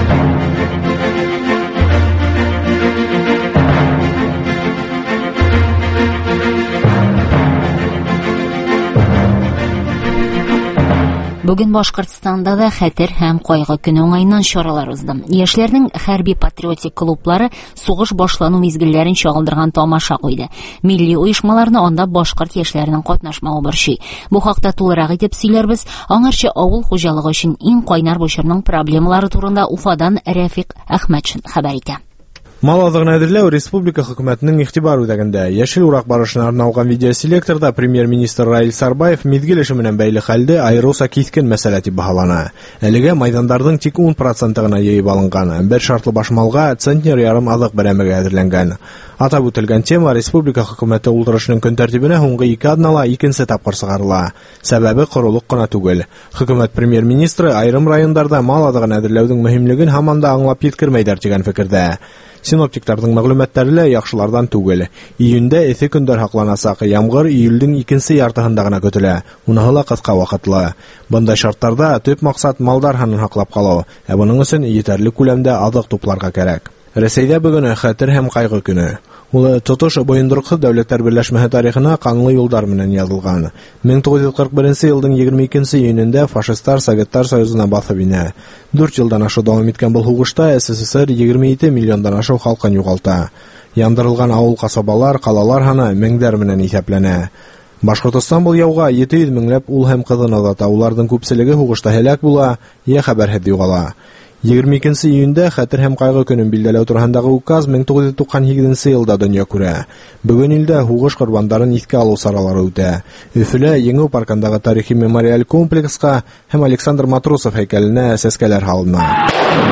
Бүген Башкортстанда да хәтер һәм кайгы көне уңайыннан чаралар узды. Яшьләрнең хәрби-патриотик клублары сугыш башлану мизгелләрен чагылдырган тамаша куйды. Милли оешмаларны анда башкорт яшьләренең катнашмавы борчый. Бу хакта тулырак итеп сөйләрбез. Аңарча авыл хуҗалыгы өчен иң кайнар бу чорның проблемалары турында Уфадан Рәфик Әхмәтшин хәбәр итә. Мал азыгын әзерләү республика хөкүмәтенең игътибар үзәгендә. Яшел урак барышына арналган видеоселекторда премьер-министр Раил Сарбаев мизгел эше менән бәйле хәлде айрылса кискен мәсьәлә дип баһалана. Әлегә майдандардың тик ун проценты гына йыйып алынган. Бер шартлы башмалга центнер ярым азык берәмеге әзерләнгән. Атап үтелгән тема республика хөкүмәте ултырышының көн тәртибенә һуңгы ике аднала икенче тапкыр сыгарыла. Сәбәбе корылык кына түгел. Хөкүмәт премьер-министры айрым районнарда мал азыгын әзерләүнең мөһимлеген һаман да аңлап җиткермәйдер дигән фикердә. Синоптикларның мәгълүматлары яхшылардан түгел. Июньдә эҫе көндәр һакланасак, ямгыр июльдән икенче яртыһында гына көтелә. Уныһы кыска вакытлы. Бындай шартларда төп максат малдар ханын һаклап калу, ә буның өчен җитәрлек күләмдә азык тупларга кирәк. Рәсәйдә бүген хәтер һәм кайгы көне. Ул тотыш Боендыркы дәүләтләр берләшмәсе тарихына канлы юлдар менән язылган. мең тугыз йөз кырык беренче елның егерме икенче июнендә фашистлар Советтар Союзына басып инә. дүрт елдан ашу дәвам иткән бу хугышта СССР егерме җиде миллиондан ашу халкын югалта. Яндырылган авыл касабалар, калалар саны меңдәр менән исәпләнә. Башкортстан бу яуга җиде йөз меңләп ул һәм кызын озата. Уларның күпселеге хугышта һәлак була, я хәбәрһез югала. егерме икенче июньдә хәтер һәм кайгы көнен билдәләү турысындагы указ мең тугыз йөз туксан җиденче елда дөнья күрә. Бүген илдә хугыш корбандарын искә алу саралары үтә. Өфөлә Еңү паркындагы тарихи мемориаль комплекска һәм Александр Матросов һәйкәленә сәскәләр һалына.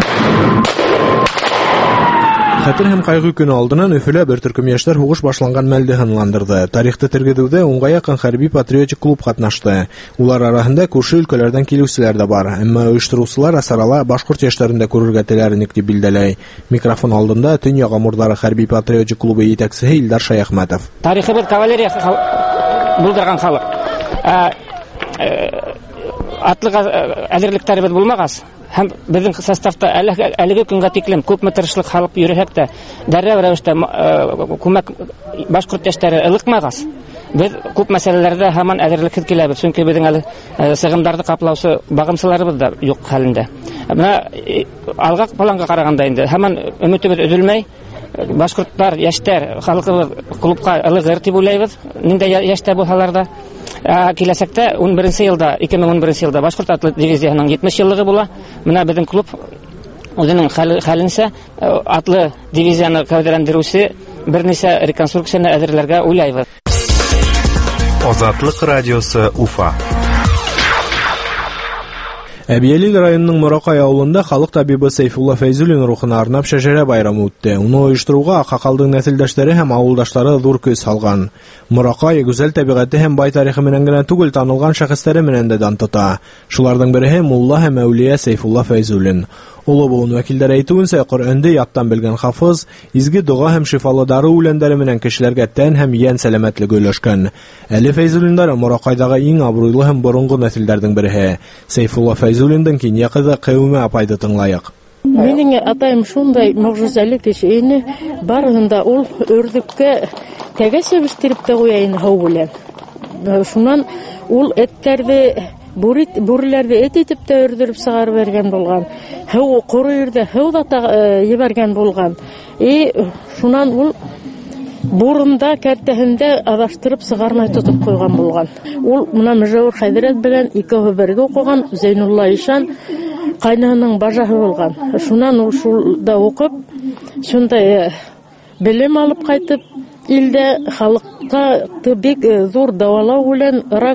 Хәтер һәм кайгы көне алдыннан Өфөлә бер төркем яшьләр хугыш башланган мәлдә ханландырды. Тарихты тергедүдә унга якын хәрби-патриотик клуб катнашты. Улар арасында күрше өлкәләрдән килүчеләр дә бар. Әмма оештыручылар сарала башкорт яшьләрендә күрергә теләрлек дип билдәләй. Микрофон алдында Төньяк Амурдары хәрби-патриотик клубы җитәкчесе Илдар Шаяхмәтов. Тарихыбыз кавалерия булдырган халык. Атлык әзерлектәребез булмагас. Һәм безнең составта әлеге көнгә тиклем күпме тырышлык халык йөрәһәк тә дәррәү рәвештә күмәк башкорт яшьләре ылыкмагас. Без күп мәсьәләләрдә һаман әзерлекһез киләбез, чөнки безнең әле сыгымдарды каплаучы багымсыларыбыз да юк хәлендә. Менә алга планга караганда инде һаман өметебез өзелмәй. Башкортлар, яшьтәр, халкыбыз клубка ылыгыр дип уйлыйбыз. Нинди яшьтә булсалар да киләсәктә ун беренче елда, ике мең ун беренче елда башкорт атлет дивизиясының җитмеш еллыгы була. Менә безнең клуб үзенең хәленсә атлы дивизияны кавдаландыручы берничә реконструкцияны әзерләргә уйлыйбыз. Азатлык радиосы Уфа. Әбиялил районының Моракай авылында халык табибы Сейфулла Фәйзуллин рухына арнап шәҗәрә байрамы үтте. Уны оештыруга Акакалдың нәселдәшләре һәм авылдашлары зур көс салган. Моракай гүзәл табигате һәм бай тарихы менән генә түгел, танылган шәхесләре менән дә дан тота. Шуларның бере мулла һәм әүлия Сейфулла Фәйзуллин. Улы буын вәкилләре әйтүенчә, Коръәнде яттан белгән хафыз, изге дуга һәм шифалы дары үләннәре менән кешеләргә тән һәм ян сәламәтлеге өләшкән. Әле Фәйзуллиннар Моракайдагы иң абруйлы һәм борынгы нәселләрдән бере. Сейфулла Фәйзуллиндән кинья кызы Кәүмә апайды тыңлайык. Минең атайым шундай мөгъҗизәле кеше ине, барында ул өрдеккә тәгәсә бистереп тә куя ине һау белән. Шуннан ул этләрне Бурит бүрләрне эт итеп тә өрдереп сыгарып бергән булган. Һәу куры йөрдә һәу да ебәргән булган. И шуннан ул бурында кәртәһендә адаштырып сыгармай тотып куйган булган. Ул моны Мөҗәвир Хәйдәрәт белән икәү бергә укыган, Зәйнулла Ишан кайнаның бажаһы булган. Шуннан ул шулда укып, шундай белем алып кайтып, илдә халыкка бик зур дәвалау белән рак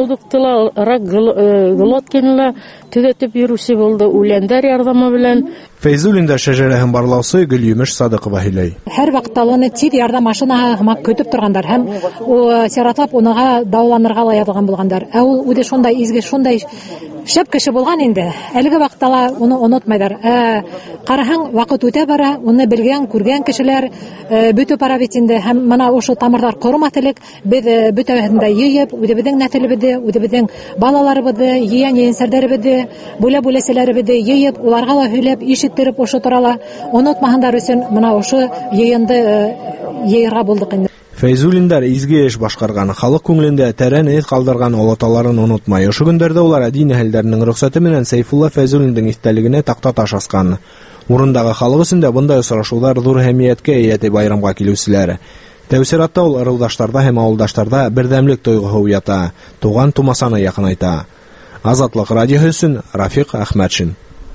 желудоктыла, рак глоткинла төзәтеп йөрүче булды. Үләндәр ярдәме белән Фәйзуллинда шәҗәрәһен барлаучы Гөлйемеш Садыкова һөйләй. Һәр вакытта аны тиз ярдәм машинаһы һәм көтеп торгандар һәм сиратлап унага дәваланырга лаядылган булгандар. Ә ул үзе шундай изге, шундай шәп кеше булган инде. Әлеге вакытта уны онытмайдар. Ә караһаң, вакыт үтә бара, уны белгән, күргән кешеләр бүтү пара бит инде һәм менә ошо тамырлар корымас элек без бүтәһен дә йыеп, үзебезнең нәселебезне, үзебезнең балаларыбызны, yeğen-yeğenсәрләребезне, бүлә-бүләселәребезне йыеп, уларга да һөйләп, ишеттереп ошо торала. Онытмаһындар өчен менә ошо йыенды йыйырга булдык инде. Фәйзуллиндар изге эш башкарган, халык күңелендә тәрән эз калдырган олаталарын унытмай. Ошо көндәрдә улар әдин әһелләренең рөхсәте менән Сәйфулла Фәйзуллиндың истәлегенә такта таш аскан. Урындагы халык өчен дә бундай очрашулар зур әһәмияткә ия ди байрамга килүчеләр. Тәүсиратта ул ырылдаштарда һәм авылдаштарда бердәмлек тойгыһы уята, туган тумасаны якынайта. Азатлык радиосы өчен Рафик Әхмәтшин.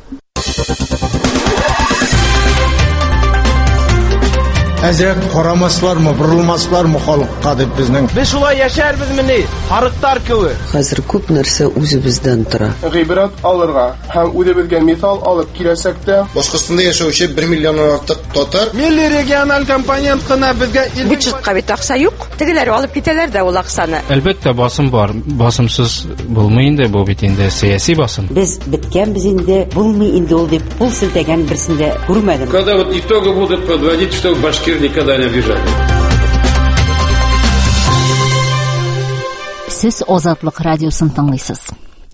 Әзрәк карамаслармы, бурылмаслармы халыкка дип безнең. Без шулай яшәрбезмени? Харыктар кеүе. Хәзер күп нәрсә үзебездән тора. Гыйбрат алырга һәм үзебезгә мисал алып киләсәк тә, Башкортстанда яшәүче бер миллионнан артык татар милли региональ компонент кына безгә бюджетка бит акча юк. Тегеләр алып китәләр дә ул акчаны. Әлбәттә басым бар. Басымсыз булмый инде бу бит инде сиясәт басым. Без биткәнбез инде, булмый инде ул дип пул силтәгән берсендә күрмәдем. Когда вот итоги будут подводить, что башкир никогда не обижали. Сез Азатлык радиосын тыңлыйсыз.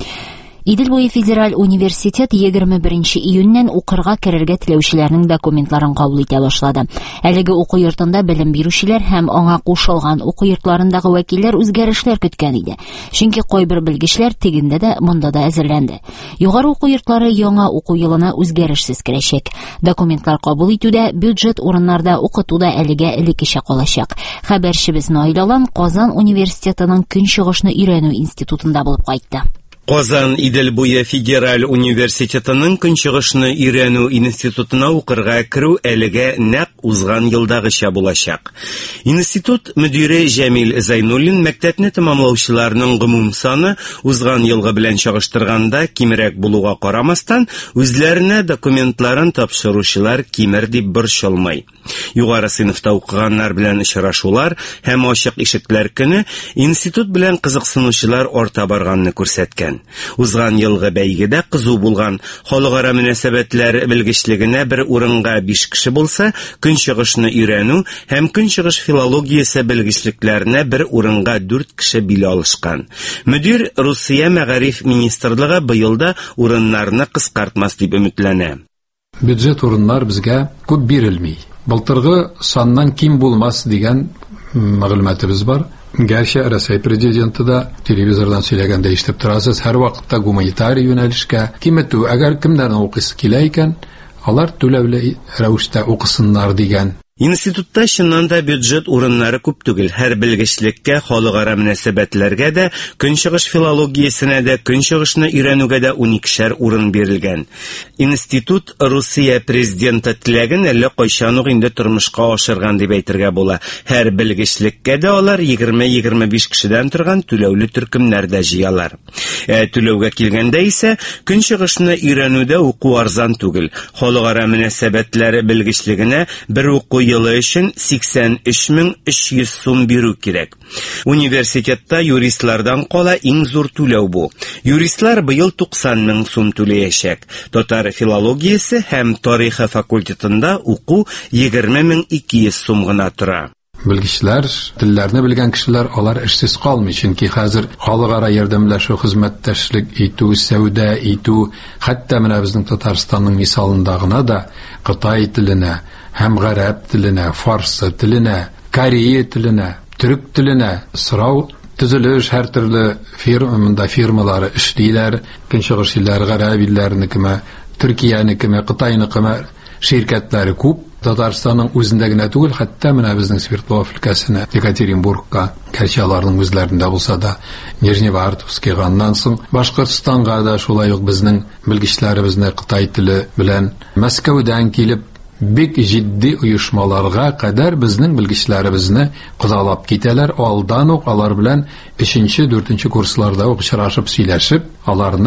Идел буе федераль университет егерме беренче июньнән укырга керергә теләүчеләрнең документларын кабул итә башлады. Әлеге уку йортында белем бирүчеләр һәм аңа кушылган уку йортларындагы вәкилләр үзгәрешләр көткән иде. Чөнки кайбер белгечләр тегендә дә, монда да әзерләнде. Югары уку йортлары яңа уку елына үзгәрешсез керәчәк. Документлар кабул итүдә, бюджет урыннарда укытуда әлегә элеккечә калачак. Хәбәрчебез Наилалан Казан университетының Көнчыгышны өйрәнү институтында булып кайтты. Казан Идел буе федераль университетының Көнчыгышны өйрәнү институтына укырга керү әлегә нәкъ узган елдагыча булачак. Институт мөдире Җәмил Зайнуллин мәктәпне тәмамлаучыларның гомум саны узган елгы белән чагыштырганда кимрәк булуга карамастан, үзләренә документларын тапшыручылар кимер дип борчылмый. Югары сыйныфта укыганнар белән очрашулар һәм ачык ишекләр көне институт белән кызыксынучылар арта барганны күрсәткән. Узган елгы бәйгедә кызу булган халыкара мөнәсәбәтләр белгечлегенә бер урынга биш кеше булса, Көнчыгышны өйрәнү һәм Көнчыгыш филологиясе белгечлекләренә бер урынга дүрт кеше биле алышкан. Мөдир Русия мәгариф министрлыгы быел да урыннарны кыскартмас дип өметләнә. Бюджет урыннар безгә күп бирелми. Былтыргы саннан ким булмас дигән мәгълүматыбыз бар. Гәрчә Россия президенты да телевизордан сөйләгәндә ишетеп торасыз, һәр вакытта гуманитарий юнәлешкә киметү, әгәр кемнәрне укыйсы килә икән, алар түләүле рәвештә укысыннар дигән. Институтта чыннан да бюджет урыннары күп түгел. Һәр белгечлеккә, халыкара мөнәсәбәтләргә дә, Көнчыгыш филологиясенә дә, Көнчыгышны өйрәнүгә дә уникешәр урын бирелгән. Институт Русия президенты теләген әллә кайчан ук инде тормышка ашырган дип әйтергә була. Һәр белгечлеккә дә алар егерме-егерме биш кешедән торган түләүле төркемнәр дә җыялар. Ә түләүгә килгәндә исә, Көнчыгышны өйрәнүдә уку арзан түгел. Халыкара мөнәсәбәтләре белгечлегенә бер уку елы өчен сиксән өч мең өч йөз сум бирү кирәк. Университетта юристлардан кала иң зур түләү бу. Юристлар быел туксан мең сум түләячәк. Татар филологиясе һәм тарихы факультетында уку егерме мең ике йөз сум гына тора. Белгечләр, телләрне белгән кешеләр алар эшсез калмый, чөнки хәзер халыкара ярдәмләшү, хезмәттәшлек итү, сәүдә итү, хәтта менә безнең Татарстанның мисалында гына да Кытай теленә, һәм гарәп теленә, фарсы теленә, Корея теленә, төрек теленә сорау төзелеш, һәр төрле фирмада фирмалары эшлиләр, Көнчыгыш илләре, гарәп илләренекеме, Төркиянекеме, Кытайныкеме şirketleri күп. Татарстанның үзендә генә түгел, хәтта менә безнең Свердлов өлкәсенә, Екатеринбургка, кәрчаларның үзләрендә булса да, Нижневартовский ганнан соң Башкортстанга да шулай ук безнең белгечләребезне Кытай теле белән Мәскәүдән килеп бик җитди оешмаларга кадәр безнең белгечләребезне кызалап китәләр. Алдан ук алар белән өченче-дүртенче курсларда очрашып сөйләшеп, аларны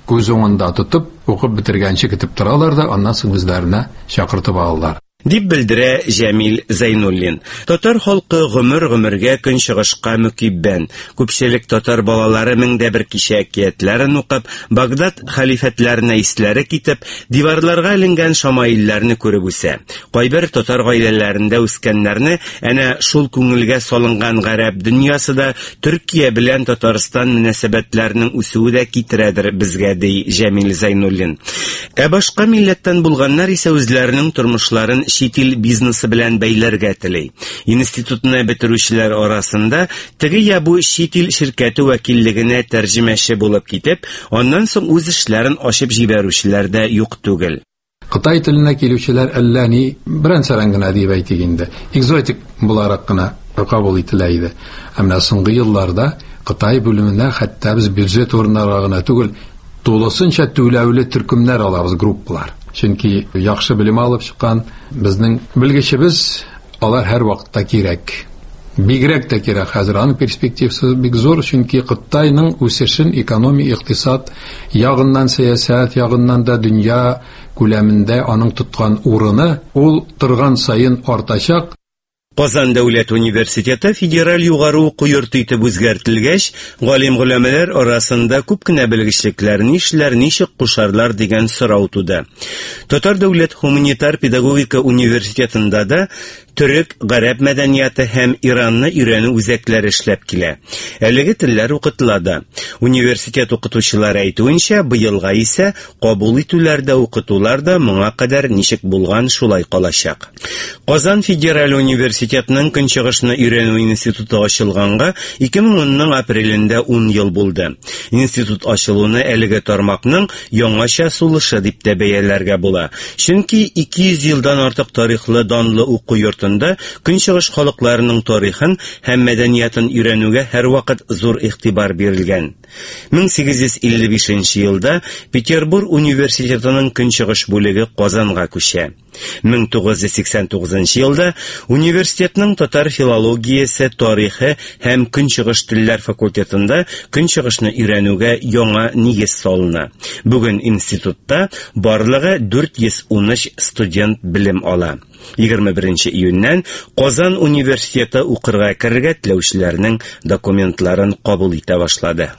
күз уңында тотып, укып бетергәнче көтеп торалар да, аннан соң үзләренә чакыртып алалар. Дип белдерә Җәмил Зайнуллин. Татар халкы гомер-гомергә көнчыгышка мөкиббән. Күпчелек татар балалары меңдә бер кичә әкиятләрен укып, Багдад халифәтләренә исләре китеп, диварларга эленгән шамаилләрне күреп үсә. Кайбер татар гаиләләрендә үскәннәрне әнә шул күңелгә салынган гарәп дөньясы да Төркия белән Татарстан мөнәсәбәтләренең үсүе дә китерәдер безгә, ди Җәмил Зайнуллин. Ә башка милләттән булганнар исә үзләренең тормышларын шитил бизнесы белән бәйләргә тели. Институтны бетерүчеләр арасында теге я бу шитил ширкәте вәкиллегенә тәрҗемәче булып китеп, аннан соң үз эшләрен ачып җибәрүчеләр дә юк түгел. Кытай теленә килүчеләр әллә ни беренчәрән генә дип әйтик инде. Экзотик буларак кына кабул ителә иде. Әмма соңгы елларда Кытай бүлеменә хәтта без бюджет урыннары гына түгел, тулысынча түләүле төркемнәр алабыз, группалар. Чөнки яхшы белем алып чыккан безнең белгечебез алар һәр вакытта кирәк. Бигрәк тә кирәк. Хәзер аның перспективасы бик зур, чөнки Кытайның үсешен экономия, икътисад ягыннан, сәясәт ягыннан да дөнья күләмендә аның тоткан урыны ул торган саен артачак. Казан дәүләт университеты федераль югары уку йорты итеп үзгәртелгәч, галим-гөләмәләр арасында күп кенә белгечлекләр нишләр, ничек кушарлар дигән сорау туды. Татар дәүләт гуманитар педагогика университетында да төрек, гарәп мәдәнияты һәм Иранны өйрәнү үзәкләре эшләп килә. Әлеге телләр укытыла да. Университет укытучылары әйтүенчә, быелга исә кабул итүләр дә, укытулар да моңа кадәр ничек булган шулай калачак. Казан федераль университетының Көнчыгышны өйрәнү институты ачылганга ике мең унның апрелендә ун ел булды. Институт ачылуны әлеге тармакның яңача сулышы дип тә бәяләргә була. Чөнки ике йөз елдан артык тарихлы данлы уку йорты Көнчыгыш халыкларының тарихын һәм мәдәниятын өйрәнүгә һәрвакыт зур игътибар бирелгән. мең сигез йөз илле бишенче елда Петербург университетының Көнчыгыш бүлеге Казанга күчә. мең тугыз йөз сиксән тугызынчы елда университетның татар филологиясе, тарихы һәм Көнчыгыш телләр факультетында Көнчыгышны өйрәнүгә яңа нигез салына. Бүген институтта барлыгы дүрт йөз ун өч студент белем ала. егерме беренче июньнән Казан университеты укырга керергә теләүчеләрнең документларын кабул итә башлады.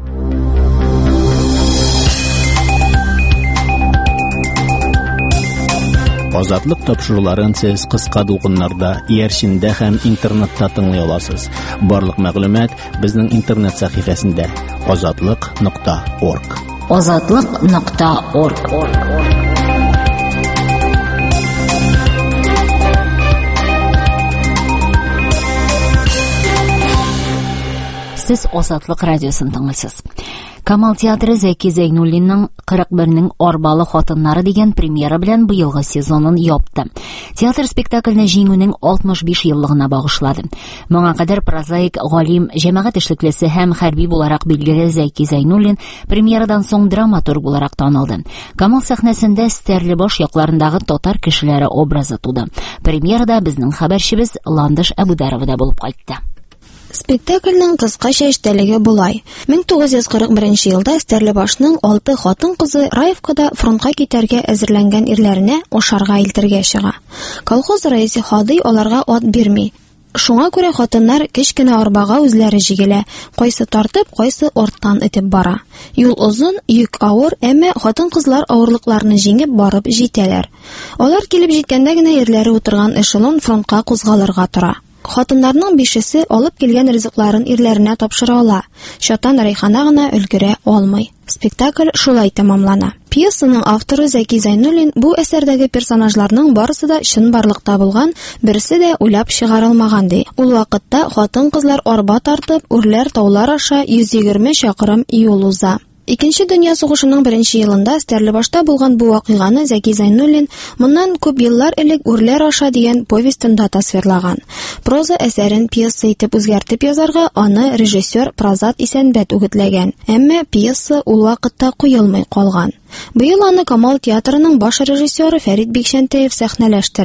Азатлык тапшыруларын сез кыска дулкыннарда, иярчиндә һәм интернетта тыңлый аласыз. Барлык мәгълүмат безнең интернет сәхифәсендә азатлык нокта орг. азатлык нокта орг. Сез Азатлык радиосын тыңлыйсыз. Камал театры Зәки Зәйнуллинның кырык бернең арбалы хатыннары дигән премьера белән быелгы сезонын япты. Театр спектакльне җиңүнең алтмыш биш еллыгына багышлады. Моңа кадәр прозаик, галим, җәмәгать эшлеклесе һәм хәрби буларак билгеле Зәки Зәйнуллин премьерадан соң драматург буларак танылды. Камал сәхнәсендә Стәрлебаш якларындагы татар кешеләре образы туды. Премьерада безнең хәбәрчебез Ландыш Әбүдәров да булып кайтты. Спектакльнең кыскача эштәлеге булай. мең тугыз йөз кырык беренче елда Стәрлебашның алты хатын-кызы Раевкада фронтка китәргә әзерләнгән ирләренә ашарга илтергә чыга. Колхоз рәисе Хадый аларга ат бирми. Шуңа күрә хатыннар кечкенә арбага үзләре җигелә, кайсы тартып, кайсы арттан этеп бара. Юл озын, йөк авыр, әмма хатын-кызлар авырлыкларны җиңеп барып җитәләр. Алар килеп җиткәндә генә ирләре утырган эшелон фронтка кузгалырга тора. Хатыннарның бишесе алып килгән ризыкларын ирләренә тапшыра ала. Чатан Райхана гына өлгерә алмый. Спектакль шулай тәмамлана. Пьесаның авторы Зәки Зәйнуллин бу әсәрдәге персонажларның барысы да чынбарлыкта булган, берсе дә уйлап чыгарылмаган ди. Ул вакытта хатын-кызлар арба тартып, үрләр таулар аша йөз егерме чакрым юл уза. Икенче дөнья сугышының беренче елында Стәрлебашта булган бу вакыйганы Зәки Зәйнуллин моннан күп еллар элек Үрләр аша дигән повестында тасвирлаган. Проза әсәрен пьеса итеп үзгәртеп язарга аны режиссер Прозат Исәнбәт үгетләгән. Әмма пьеса ул вакытта куелмый калган. Быел аны Камал театрының баш режиссеры Фәрит Бикшәнтәев сәхнәләштерде.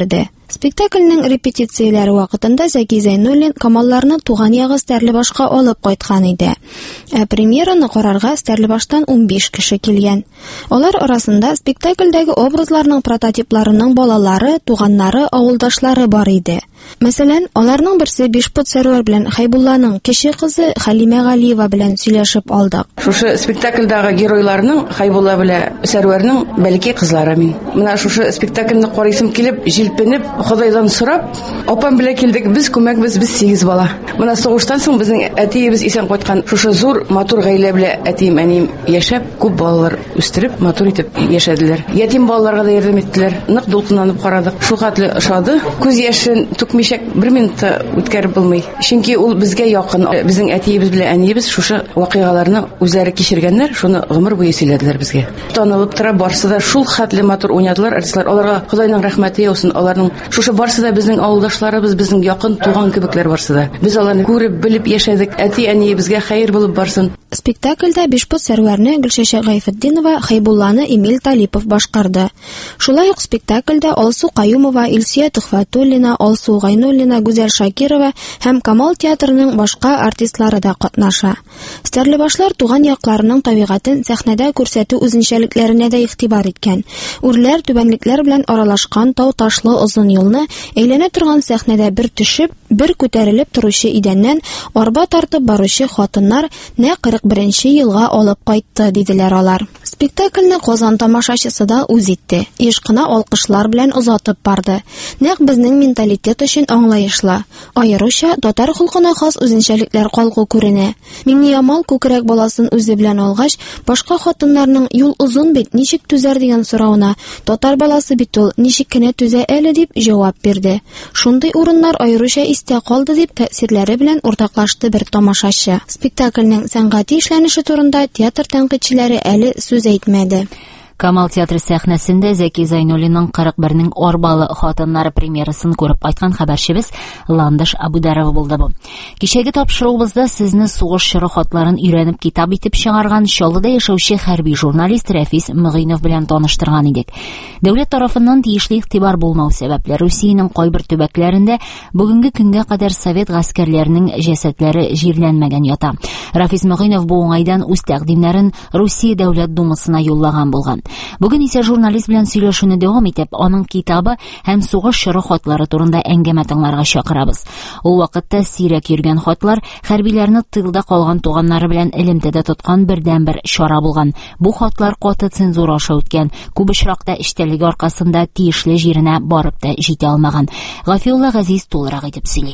Спектакльнең репетицияләре вакытында Зәки Зәйнуллин Камалларны туган ягы Стәрлебашка алып кайткан иде. Ә премьераны карарга Стәрлебаштан ун биш кеше килгән. Алар арасында спектакльдәге образларның прототипларының балалары, туганнары, авылдашлары бар иде. Мәсәлән, аларның берсе Бишпут Сәрвәр белән Хайбулланың кече кызы Хәлимә Галиева белән сөйләшеп алдык. Шушы спектакльдәге геройларның Хайбулла белән Сәрвәрнең бәлки кызлары мин. Менә шушы спектакльне карыйсым килеп, җилпенеп, Худайдан сорап, апам белән килдек, без күмәкбез, без сигез бала. Менә сугыштан соң безнең әтиебез исән кайткан, шушы зур матур гаилә белән әтием, әнием яшәп, күп балалар үстереп, матур итеп яшәделәр. Ятим балаларга да ярдәм иттеләр. Нык дулкынланып карадык. Шу хәтле ошады. Күз яшен түкмичәк бер минутта үткәреп булмый. Чөнки ул безгә якын. Безнең әтиебез белән әниебез шушы вакыйгаларны үзләре кичергәннәр, шуны гомер буе сөйләделәр безгә. Танылып тора, барсы да шул хәтле матур уйнадылар, артистлар. Аларга Худайның рәхмәте яусын. Аларның шушы барсы да безнең авылдашларыбыз, безнең якын туган кебекләр барсы да. Без аларны күреп, белеп яшәдек. Әти, әниебезгә хәер булып барсын. Спектакльдә Бишпут Сәрвәрне Гөлшәшә Гайфетдинова, Хайбулланы Эмиль Талипов башкарды. Шулай ук спектакльдә Алсу Каюмова, Илсия Төхфәтуллина, Алсу Гайнуллина, Гүзәл Шакирова һәм Камал театрының башка артистлары да катнаша. Стәрлебашлар туган якларының табигатен сәхнәдә күрсәтү үзенчәлекләренә дә игътибар иткән. Үрләр, түбәнлекләр белән аралашкан тау-ташлы озын юлны әйләнә торган сәхнәдә бер төшеп, бер күтәрелеп торучы идәннән арба тартып баручы хатыннар нәкъ кырык беренче елга алып кайтты, диделәр алар. Спектакльне Казан тамашачысы да үз итте. Еш кына алкышлар белән озатып барды. Нәкъ безнең менталитет өчен аңлаешлы. Аеруча татар холкына хас үзенчәлекләр калку күренә. Миңниямал күкрәк баласын үзе белән алгач, башка хатыннарның юл озын бит, ничек түзәр дигән сорауына, татар баласы бит ул, ничек кенә түзә әле дип җавап бирде. Шундый урыннар аеруча истә калды дип тәэсирләре белән уртаклашты бер тамашачы. Спектакльнең сәнгати эшләнеше турында театр тәнкыйтьчеләре әле сүз әйтмәде. Камал театры сәхнәсендә Зәки Зәйнуллинның кырык бернең арбалы хатыннары премьерасын күреп кайткан хәбәрчебез Ландыш Абударов булды бу. Кичәге тапшыруыбызда сезне сугыш чоры хатларын өйрәнеп китап итеп чыгарган Чаллыда яшәүче хәрби журналист Рәфис Мөгыйнов белән таныштырган идек. Дәүләт тарафыннан тиешле игътибар булмау сәбәпле Русиянең кайбер төбәкләрендә бүгенге көнгә кадәр совет гаскәрләренең җәсәтләре җирләнмәгән ята. Рәфис Мөгыйнов бу уңайдан үз тәкъдимнәрен Русия Дәүләт Думасына юллаган булган. Бүген исә журналист белән сөйләшүне дәвам итеп, аның китабы һәм сугыш чоры хатлары турында әңгәмә тыңларга чакырабыз. Ул вакытта сирәк йөргән хатлар хәрбиләрне тылда калган туганнары белән элемтәдә тоткан бердән-бер чара булган. Бу хатлар каты цензура аша үткән, күп очракта эчтәлеге аркасында тиешле җиренә барып та җитә алмаган. Гафиулла Газиз тулырак итеп сөйли.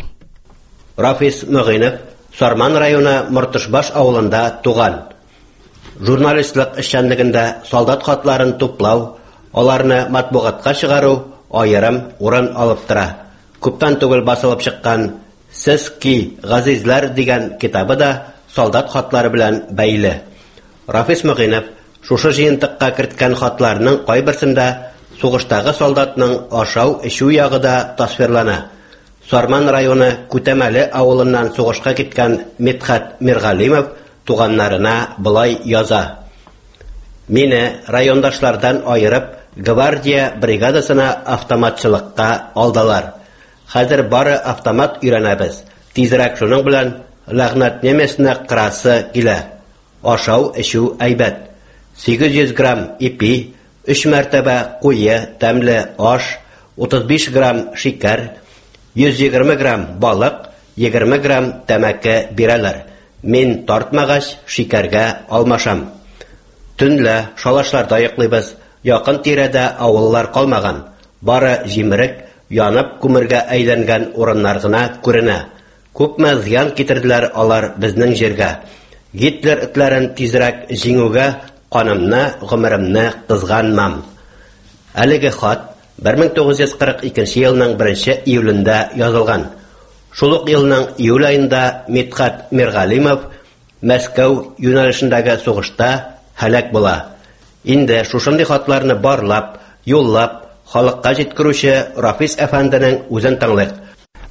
Рафис Мөгыйнов Сарман районы Мортышбаш авылында туган. Журналистлык эшчәнлегендә солдат хатларын туплау, аларны матбугатка чыгару аерым урын алып тора. Күптән түгел басылып чыккан "Сез ки газизләр" дигән китабы да солдат хатлары белән бәйле. Рафис Мөгыйнов шушы җыентыкка керткән хатларның кайберсендә сугыштагы солдатның ашау-эчү ягы да тасвирлана. Сарман районы Күтәмәле авылыннан сугышка киткән Мидхәт Миргалимов туганнарына былай яза. Мине райондашлардан айырып, гвардия бригадасына автоматчылыкка алдылар. Хәзер бары автомат өйрәнәбез. Тизрәк шуның белән ләгънәт немесне кырасы килә. Ашау-эчү әйбәт. сигез йөз грамм ипи, өч мәртәбә куе, тәмле аш, утыз биш грамм шикәр, йөз егерме грамм балык, егерме грамм тәмәке бирәләр. Мин тартмагач шикәргә алмашам. Төнлә шалашларда йоклыйбыз. Якын тирәдә авыллар калмаган. Бары җимерек, янып күмергә әйләнгән урыннар гына күренә. Күпме зыян китерделәр алар безнең җиргә. Гитлер этләрен тизрәк җиңүгә канымны, гомеремне кызганмам. Әлеге хат бер мең тугыз йөз кырык икенче елның беренче июлендә язылган. Шул ук елның июль айында Мидхәт Миргалимов Мәскәү юнәлешендәге сугышта һәлак була. Инде шушындый хатларны барлап, юллап, халыкка җиткерүче Рафис әфәнденең үзен тыңлыйк.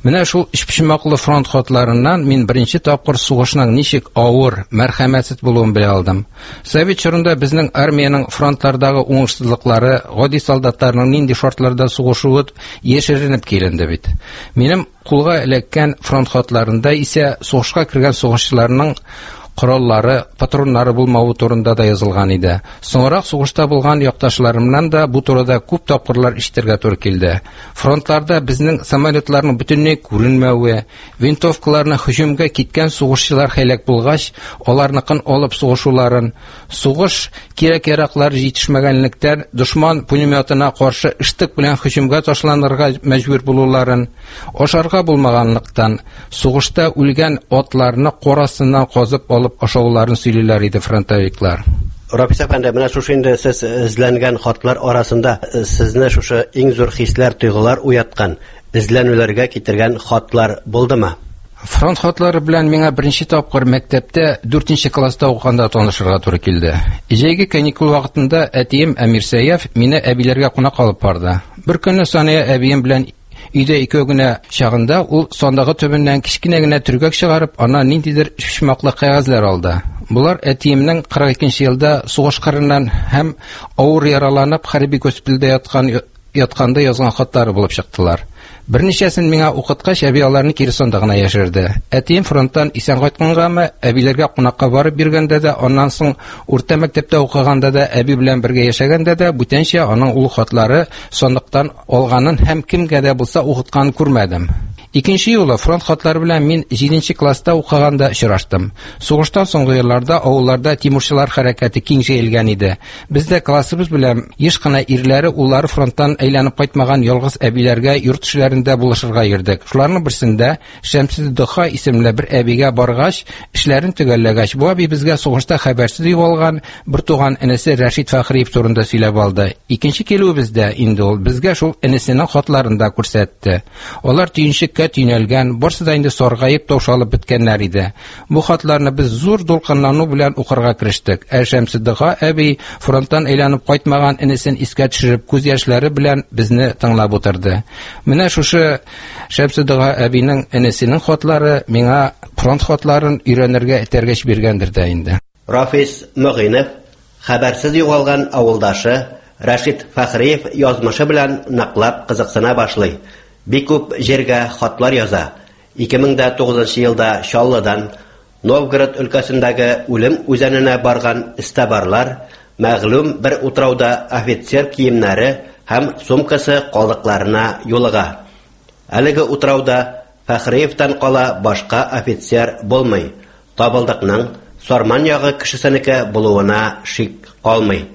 Менә шул эчпишмаклы фронт хатларыннан мин беренче тапкыр сугышның ничек авыр, мәрхәмәтсез булуын белә алдым. Совет чорында безнең армиянең фронтлардагы уңышсызлыклары, гади солдатларның нинди шартларда сугышуы яшеренеп киленде бит. Минем кулга эләккән фронт хатларында исә сугышка кергән сугышчыларның кораллары, патроннары булмавы турында да язылган иде. Соңрак сугышта булган якташларымнан да бу турыда күп тапкырлар ишетергә туры килде. Фронтларда безнең самолетларның бөтенләй күренмәве, винтовкаларны һөҗүмгә киткән сугышчылар хәйләк булгач, аларныкын алып сугышуларын, сугыш кирәк-яраклар җитешмәгәнлектән дошман пулеметына каршы иштек белән һөҗүмгә ташланырга мәҗбүр булуларын, ашарга булмаганлыктан сугышта үлгән атларны корасыннан казып алып ашауларын сөйлиләр иде фронтовиклар. Рафис әфәнде, менә шушы инде сез эзләнгән хатлар арасында сезне шушы иң зур хисләр, тойгылар уяткан, эзләнүләргә китергән хатлар булдымы? Фронт хатлары белән миңа беренче тапкыр мәктәптә дүртенче класста укыганда танышырга туры килде. Җәйге каникул вакытында әтием Әмирсәяв мине әбиләргә кунак алып барды. Бер көнне Сания әбием белән өйдә икәү генә чагында ул сандагы төбеннән кичкенә генә төргәк чыгарып, ана ниндидер эчпишмаклы кәгазьләр алды. Булар әтиемнең кырык икенче елда сугыш кырыннан һәм авыр яраланып хәрби госпитальдә яткан ятканда язган хатлары булып чыктылар. Берничәсен миңа укыткач, әби аларны кире сонда гына яшерде. Әтием фронттан исән кайткангамы, әбиләргә кунакка барып биргәндә дә, аннан соң урта мәктәптә укыганда да, әби белән бергә яшәгәндә дә, бүтәнчә аның ул хатлары сондыктан алганын һәм кемгә дә булса укыткан күрмәдем. Икенче юлы фронт хатлары белән мин җиденче класста укыганда очраштым. Сугыштан соңгы елларда авылларда тимурчылар хәрәкәте киң җәелгән иде. Бездә классыбыз белән еш кына ирләре уллары фронттан әйләнеп кайтмаган ялгыз әбиләргә йорт эшләрендә булышырга йөрдек. Шуларның берсендә Шәмсиддоха исемле бер әбигә баргач, эшләрен төгәлләгәч, бу әби безгә сугышта хәбәрсез югалган бер туган энесе Рәшит Фәхриев турында сөйләп алды. Икенче килүебездә инде ул безгә шул энесенең хатларын да күрсәтте. Алар төенчеккә төнәлгән, барсы да инде саргаеп таушалып беткәннәр иде. Бу хатларны без зур дулкынлану белән укырга керештек. Ә Шәмсиддоха әби фронттан әйләнеп кайтмаган энесен искә төшереп, күз яшьләре белән безне тыңлап утырды. Менә шушы Шәмсиддоха әбинең энесенең хатлары миңа фронт хатларын өйрәнергә этәргәч биргәндер дә инде. Рафис Мөгыйнов хәбәрсез югалган авылдашы Рәшит Фәхриев язмышы белән наклап кызыксына башлый. Бик күп җиргә хатлар яза. ике мең тугызынчы елда Шаллыдан Новгород өлкәсендәге Үлем үзәненә барган истәбарлар мәгълүм бер утрауда офицер киемнәре һәм сумкасы калдыкларына юлыга. Әлеге утрауда Фәхриевтан кала башка офицер булмый. Табылдыкның Сарман ягы кешесенеке булуына шик калмый.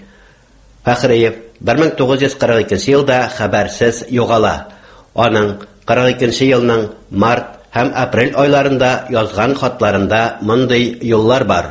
Фәхриев бер мең тугыз йөз кырык икенче елда хәбәрсез югала. Аның кырык икенче елның март һәм апрель айларында язган хатларында мондый юллар бар.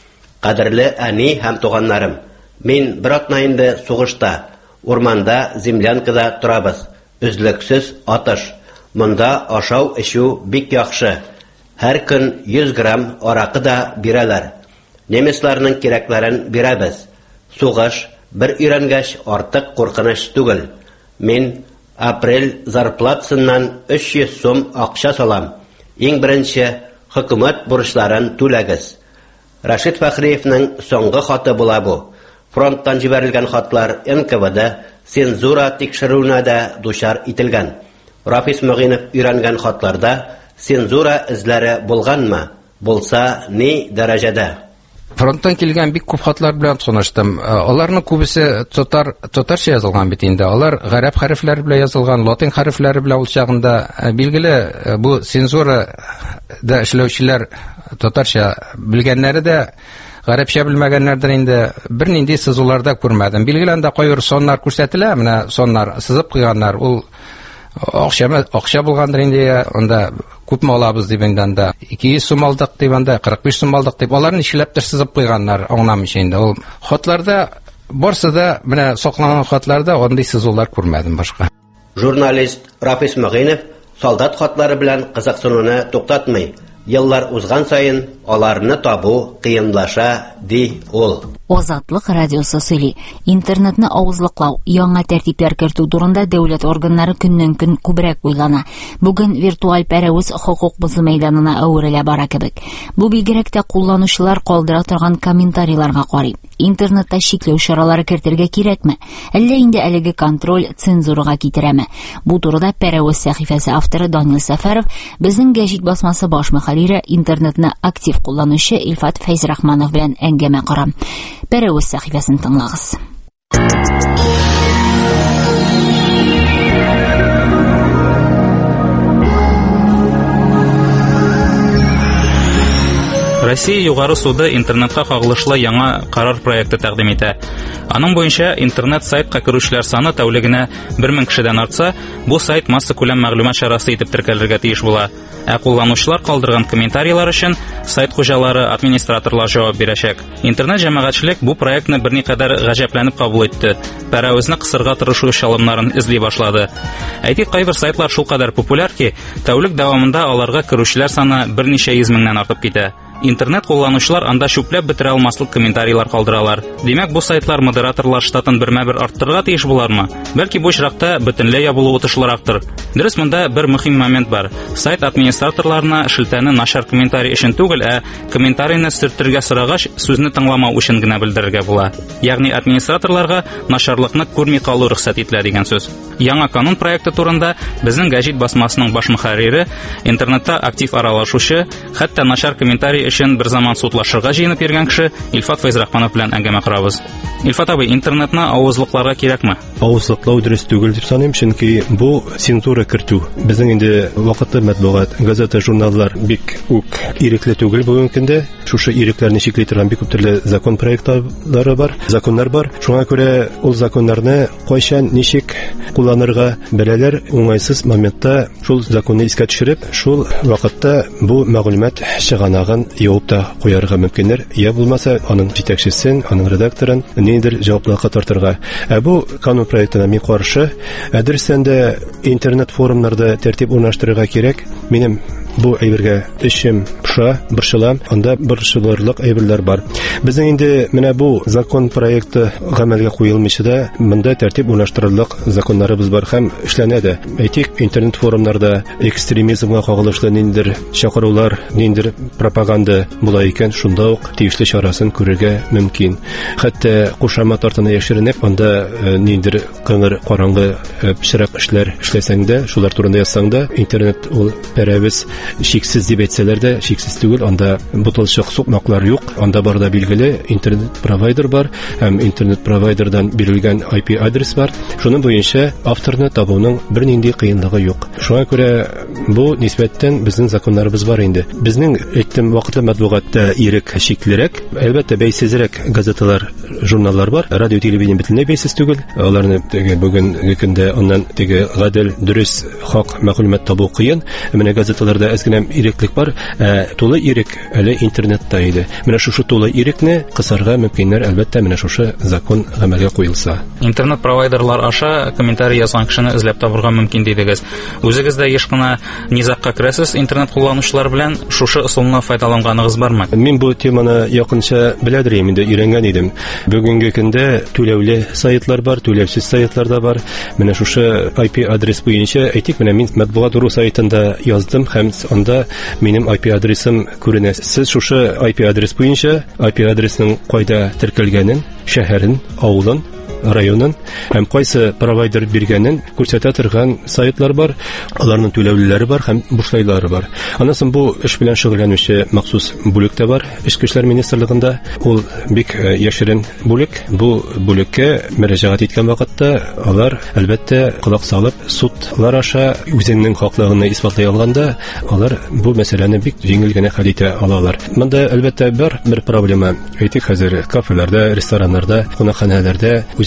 Кадерле әни һәм туганнарым, мин бер атна инде сугышта, урманда, землянкада торабыз. Үзлексез атыш. Монда ашау-эчү бик яхшы. Һәр көн йөз грамм аракы да бирәләр. Немецларның кирәкләрен бирәбез. Сугыш бер өйрәнгәч артык куркыныч түгел. Мин апрель зарплатасыннан өч йөз сум акча салам. Иң беренче хөкүмәт бурычларын түләгез. Рәшит Фәхриевнең соңгы хаты була бу. Фронттан җибәрелгән хатлар эн ка вэ дә цензура тикшерүенә дә дучар ителгән. Рафис Мөгыйнов өйрәнгән хатларда цензура эзләре булганмы? Булса, ни дәрәҗәдә? Фронттан килгән бик күп хатлар белән таныштым. Аларның күбесе татар татарча язылган бит инде. Алар гарәп хәрефләре белән язылган, латин хәрефләре белән ул чагында билгеле бу цензура да эшләүчеләр татарча белгәннәре дә гарәпчә белмәгәннәрдән инде бернинди сызуларда күрмәдем. Билгеле анда кайбер соннар күрсәтелә, менә соннар сызып куйганнар. Ул акча акча булгандыр инде, анда күпме алабыз дип анда ике йөз сум алдык дип анда кырык биш сум алдык дип аларны эшләп сызып куйганнар, аңламыйча инде. Ул хатларда барсы да менә сакланган хатларда андый сызулар күрмәдем башка. Журналист Рафис Мөгыйнов солдат хатлары белән кызыксынуны туктатмый. Еллар узган сайын аларны табу кыенлаша, ди ул. Азатлык радиосы сөйли. Интернетны авызлыклау, яңа тәртипләр кертү турында дәүләт органнары көннән-көн күбрәк уйлана. Бүген виртуаль пәрәвез хокук бозу мәйданына әверелә бара кебек. Бу бигрәк тә кулланучылар калдыра торган комментарийларга карый. Интернетта шикләү чаралары кертергә кирәкме? Әллә инде әлеге контроль цензурага китерәме? Бу турыда пәрәвез сәхифәсе авторы Данил Сәфәров, безнең гәҗит басмасы баш мөхәррире, интернетны актив кулланучы Илфат Фәйзрахманов белән әңгәмә кора. Пәрәвез сәхифәсен тыңлагыз. Россия югары суды интернетка кагылышлы яңа карар проекты тәкъдим итә. Аның буенча интернет сайтка керүчеләр саны тәүлегенә бер мең кешедән артса, бу сайт масса күләм мәгълүмат чарасы итеп теркәлергә тиеш була. Ә кулланучылар калдырган комментарийлар өчен сайт хуҗалары, администраторлар җавап бирәчәк. Интернет җәмәгатьчелек бу проектны берникадәр гаҗәпләнеп кабул итте. Пәрәвезне кысырга тырышу чалымнарын эзли башлады. Әйтик, кайбер сайтлар шулкадәр популяр ки, тәүлек дәвамында аларга керүчеләр саны берничә йөз меңнән артып китә. Интернет кулланучылар анда чүпләп бетерә алмаслык комментарийлар калдыралар. Димәк, бу сайтлар модераторлар штатын бермә-бер арттырырга тиеш булармы? Бәлки бу очракта бөтенләй ябылу отышлырактыр. Дөрес, монда бер мөһим момент бар. Сайт администраторларына шелтәне начар комментарий өчен түгел, ә комментарийны сөртергә сорагач, сүзне тыңламау өчен генә белдерергә була. Ягъни администраторларга начарлыкны күрми калу рөхсәт ителә дигән сүз. Яңа канун проекты турында безнең гәҗит басмасының баш мөхәррире, интернетта актив аралашучы, хәтта начар комментарий өчен бер заман судлашырга җыенып йөргән кеше Илфат Фәйзрахманов белән әңгәмә корабыз. Илфат абый, интернетны авызлыкларга кирәкме? Авызлыклау дөрес түгел дип саныйм, чөнки бу цензура кертү. Безнең инде вакытлы матбугат, газета, журналлар бик үк ирекле түгел бүгенге көндә. Шушы ирекләрне чикли торган бик күп төрле закон проектлары бар, законнар бар. Шуңа күрә ул законнарны кайчан, ничек кулланырга беләләр, уңайсыз моментта шул законны искә төшереп, шул вакытта бу мәгълүмат чыганагын явып та куярга мөмкиннәр, я булмаса аның җитәкчесен, аның редакторын нидер җаваплылыкка тартырга. Ә бу канун проектына мин каршы. Әдерсән дә интернет форумнарда тәртип урнаштырырга кирәк. Минем бу әйбергә эшем пыша, борчылам, анда борчылырлык әйберләр бар. Безнең инде менә бу закон проекты гамәлгә куелмыйча да, монда тәртип урнаштырырлык законнарыбыз бар һәм эшләнә дә. Әйтик, интернет форумнарда экстремизмга кагылышлы ниндидер чакырулар, ниндидер пропаганда була икән, шунда ук тиешле чарасын күрергә мөмкин. Хәтта кушамат артына яшеренеп, анда ниндидер кыңгыр караңгы пычрак эшләр эшләсәң дә, шулар турында язсаң да, интернет ул пәрәвез шиксез дип әйтсәләр дә, шиксез түгел, анда бутылчык сукмаклар юк, анда бар да билгеле интернет провайдер бар, һәм интернет провайдердан бирелгән ай пи адрес бар. Шуның буенча авторны табуның бернинди кыенлыгы юк. Шуңа күрә бу нисбәттән безнең законнарыбыз бар инде. Безнең әйттем вакытлы матбугатта ирек шиклерәк, әлбәттә бәйсезрәк газеталар, журналлар бар. Радио, телевидение бөтенләй бәйсез түгел. Аларны теге бүгенге көндә аннан теге гадел, дөрес, хак мәгълүмат табу кыен. Менә газеталарда әз генә иреклек бар, ә тулы ирек әле интернетта иде. Менә шушы тулы ирекне кысарга мөмкиннәр, әлбәттә менә шушы закон гамәлгә куелса. Интернет провайдерлар аша комментарий язган кешене эзләп табырга мөмкин дидегез. Үзегез дә еш кына низакка керәсез интернет кулланучылар белән, шушы ысулны файдаланганыгыз бармы? Мин бу теманы якынча беләдер инде, өйрәнгән идем. Бүгенге көндә түләүле сайтлар бар, түләүсез сайтлар да бар. Менә шушы ай пи адрес буенча әйтик, менә мин матбугат.ру сайтында яздым һәм анда минем ай пи адресым күренә. Сез шушы ай пи адрес буенча ай пи адресның кайда теркәлгәнен, шәһәрен, авылын, районын һәм кайсы провайдер биргәнен күрсәтә торган сайтлар бар. Аларның түләүлеләре бар һәм бушлайлары бар. Анасын бу эш белән шөгыльләнүче махсус бүлек тә бар. Эчке эшләр министрлыгында ул бик яшерен бүлек. Бу бүлеккә мөрәҗәгать иткән вакытта алар әлбәттә колак салып, судлар аша үзенең хаклыгын исбатлый алганда, алар бу мәсьәләне бик җиңел генә хәл итә алалар. Монда әлбәттә бар бер проблема. Әйтик, хәзер кафеларда, рестораннарда, кунакханәләрдә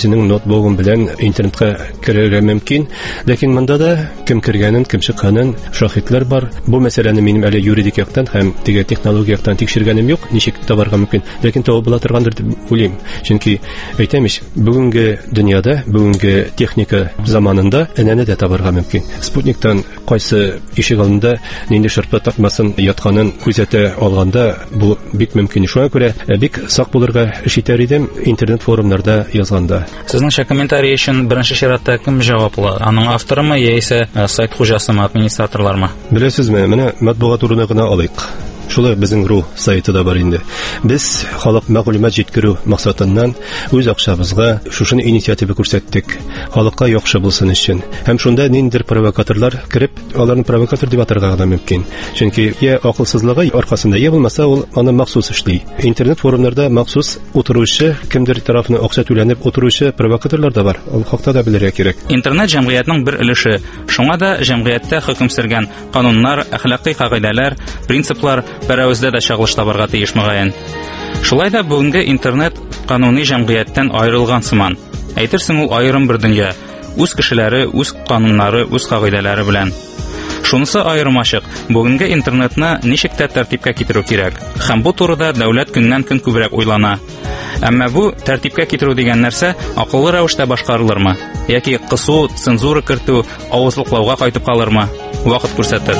үзенең ноутбугы белән интернетка керергә мөмкин, ләкин монда да кем кергәнен, кем чыкканын шаһитлар бар. Бу мәсьәләне минем әле юридик яктан һәм теге технология яктан тикшергәнем юк, ничек табарга мөмкин, ләкин табып була торгандыр дип уйлыйм. Чөнки әйтәмеш, бүгенге дөньяда, бүгенге техника заманында әнәне дә табарга мөмкин. Спутниктан кайсы ишек алдында нинди шырпы такмасын ятканын күзәтә алганда, бу бик мөмкин. Шуңа күрә бик сак булырга эш итәр идем интернет форумнарда язганда. Сезнеңчә комментарий өчен беренче чиратта кем җаваплы? Аның авторымы яисә сайт хуҗасымы, администраторлармы? Беләсезме, менә матбугат урыны гына алыйк. Шулай безнең ру сайты да бар инде. Без халык мәгълүмат җиткерү максатыннан үз акчабызга шушыны инициатива күрсәттек. Халыкка яхшы булсын өчен. Һәм шунда ниндидер провокаторлар кирип, аларны провокатор дип атарга да мөмкин. Чөнки я акылсызлыгы аркасында, я булмаса ул аны махсус эшли. Интернет форумнарда махсус утыручы, кемдер тарафына акча түләнеп утыручы провокаторлар да бар. Ул хакта да белергә кирәк. Интернет җәмгыятьнең бер өлеше. Шуңа да җәмгыятьтә хөкем сөргән кануннар, әхлакый кагыйдәләр, принциплар берәүздә дә чагылыш табарга тиеш мөгаен. Шулай да бүгенге интернет кануни җәмгыятьтән аерылган сыман. Әйтерсең, ул аерым бер дөнья, үз кешеләре, үз кануннары, үз кагыйдәләре белән. Шунысы аерым ачык. Бүгенге интернетны ничек тә тәртипкә китерү кирәк. Һәм бу турыда дәүләт көннән-көн күбрәк уйлана. Әмма бу тәртипкә китерү дигән нәрсә акыллы рәвештә башкарылырмы? Яки кысу, цензура кертү, авызлыклауга кайтып калырмы? Вакыт күрсәтер.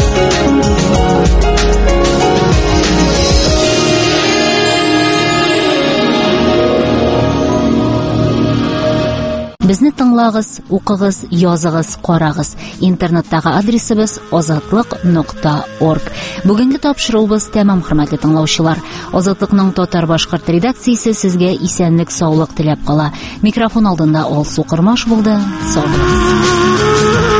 Безне тыңлагыз, укыгыз, языгыз, карагыз. Интернеттагы адресыбыз азатлык нокта орг. Бүгенге тапшыруыбыз тәмам, хөрмәтле тыңлаучылар. Азатлыкның татар-башкорт редакциясе сезгә исәнлек, саулык теләп кала. Микрофон алдында Алсу Кырмаш булды. Сау булыгыз.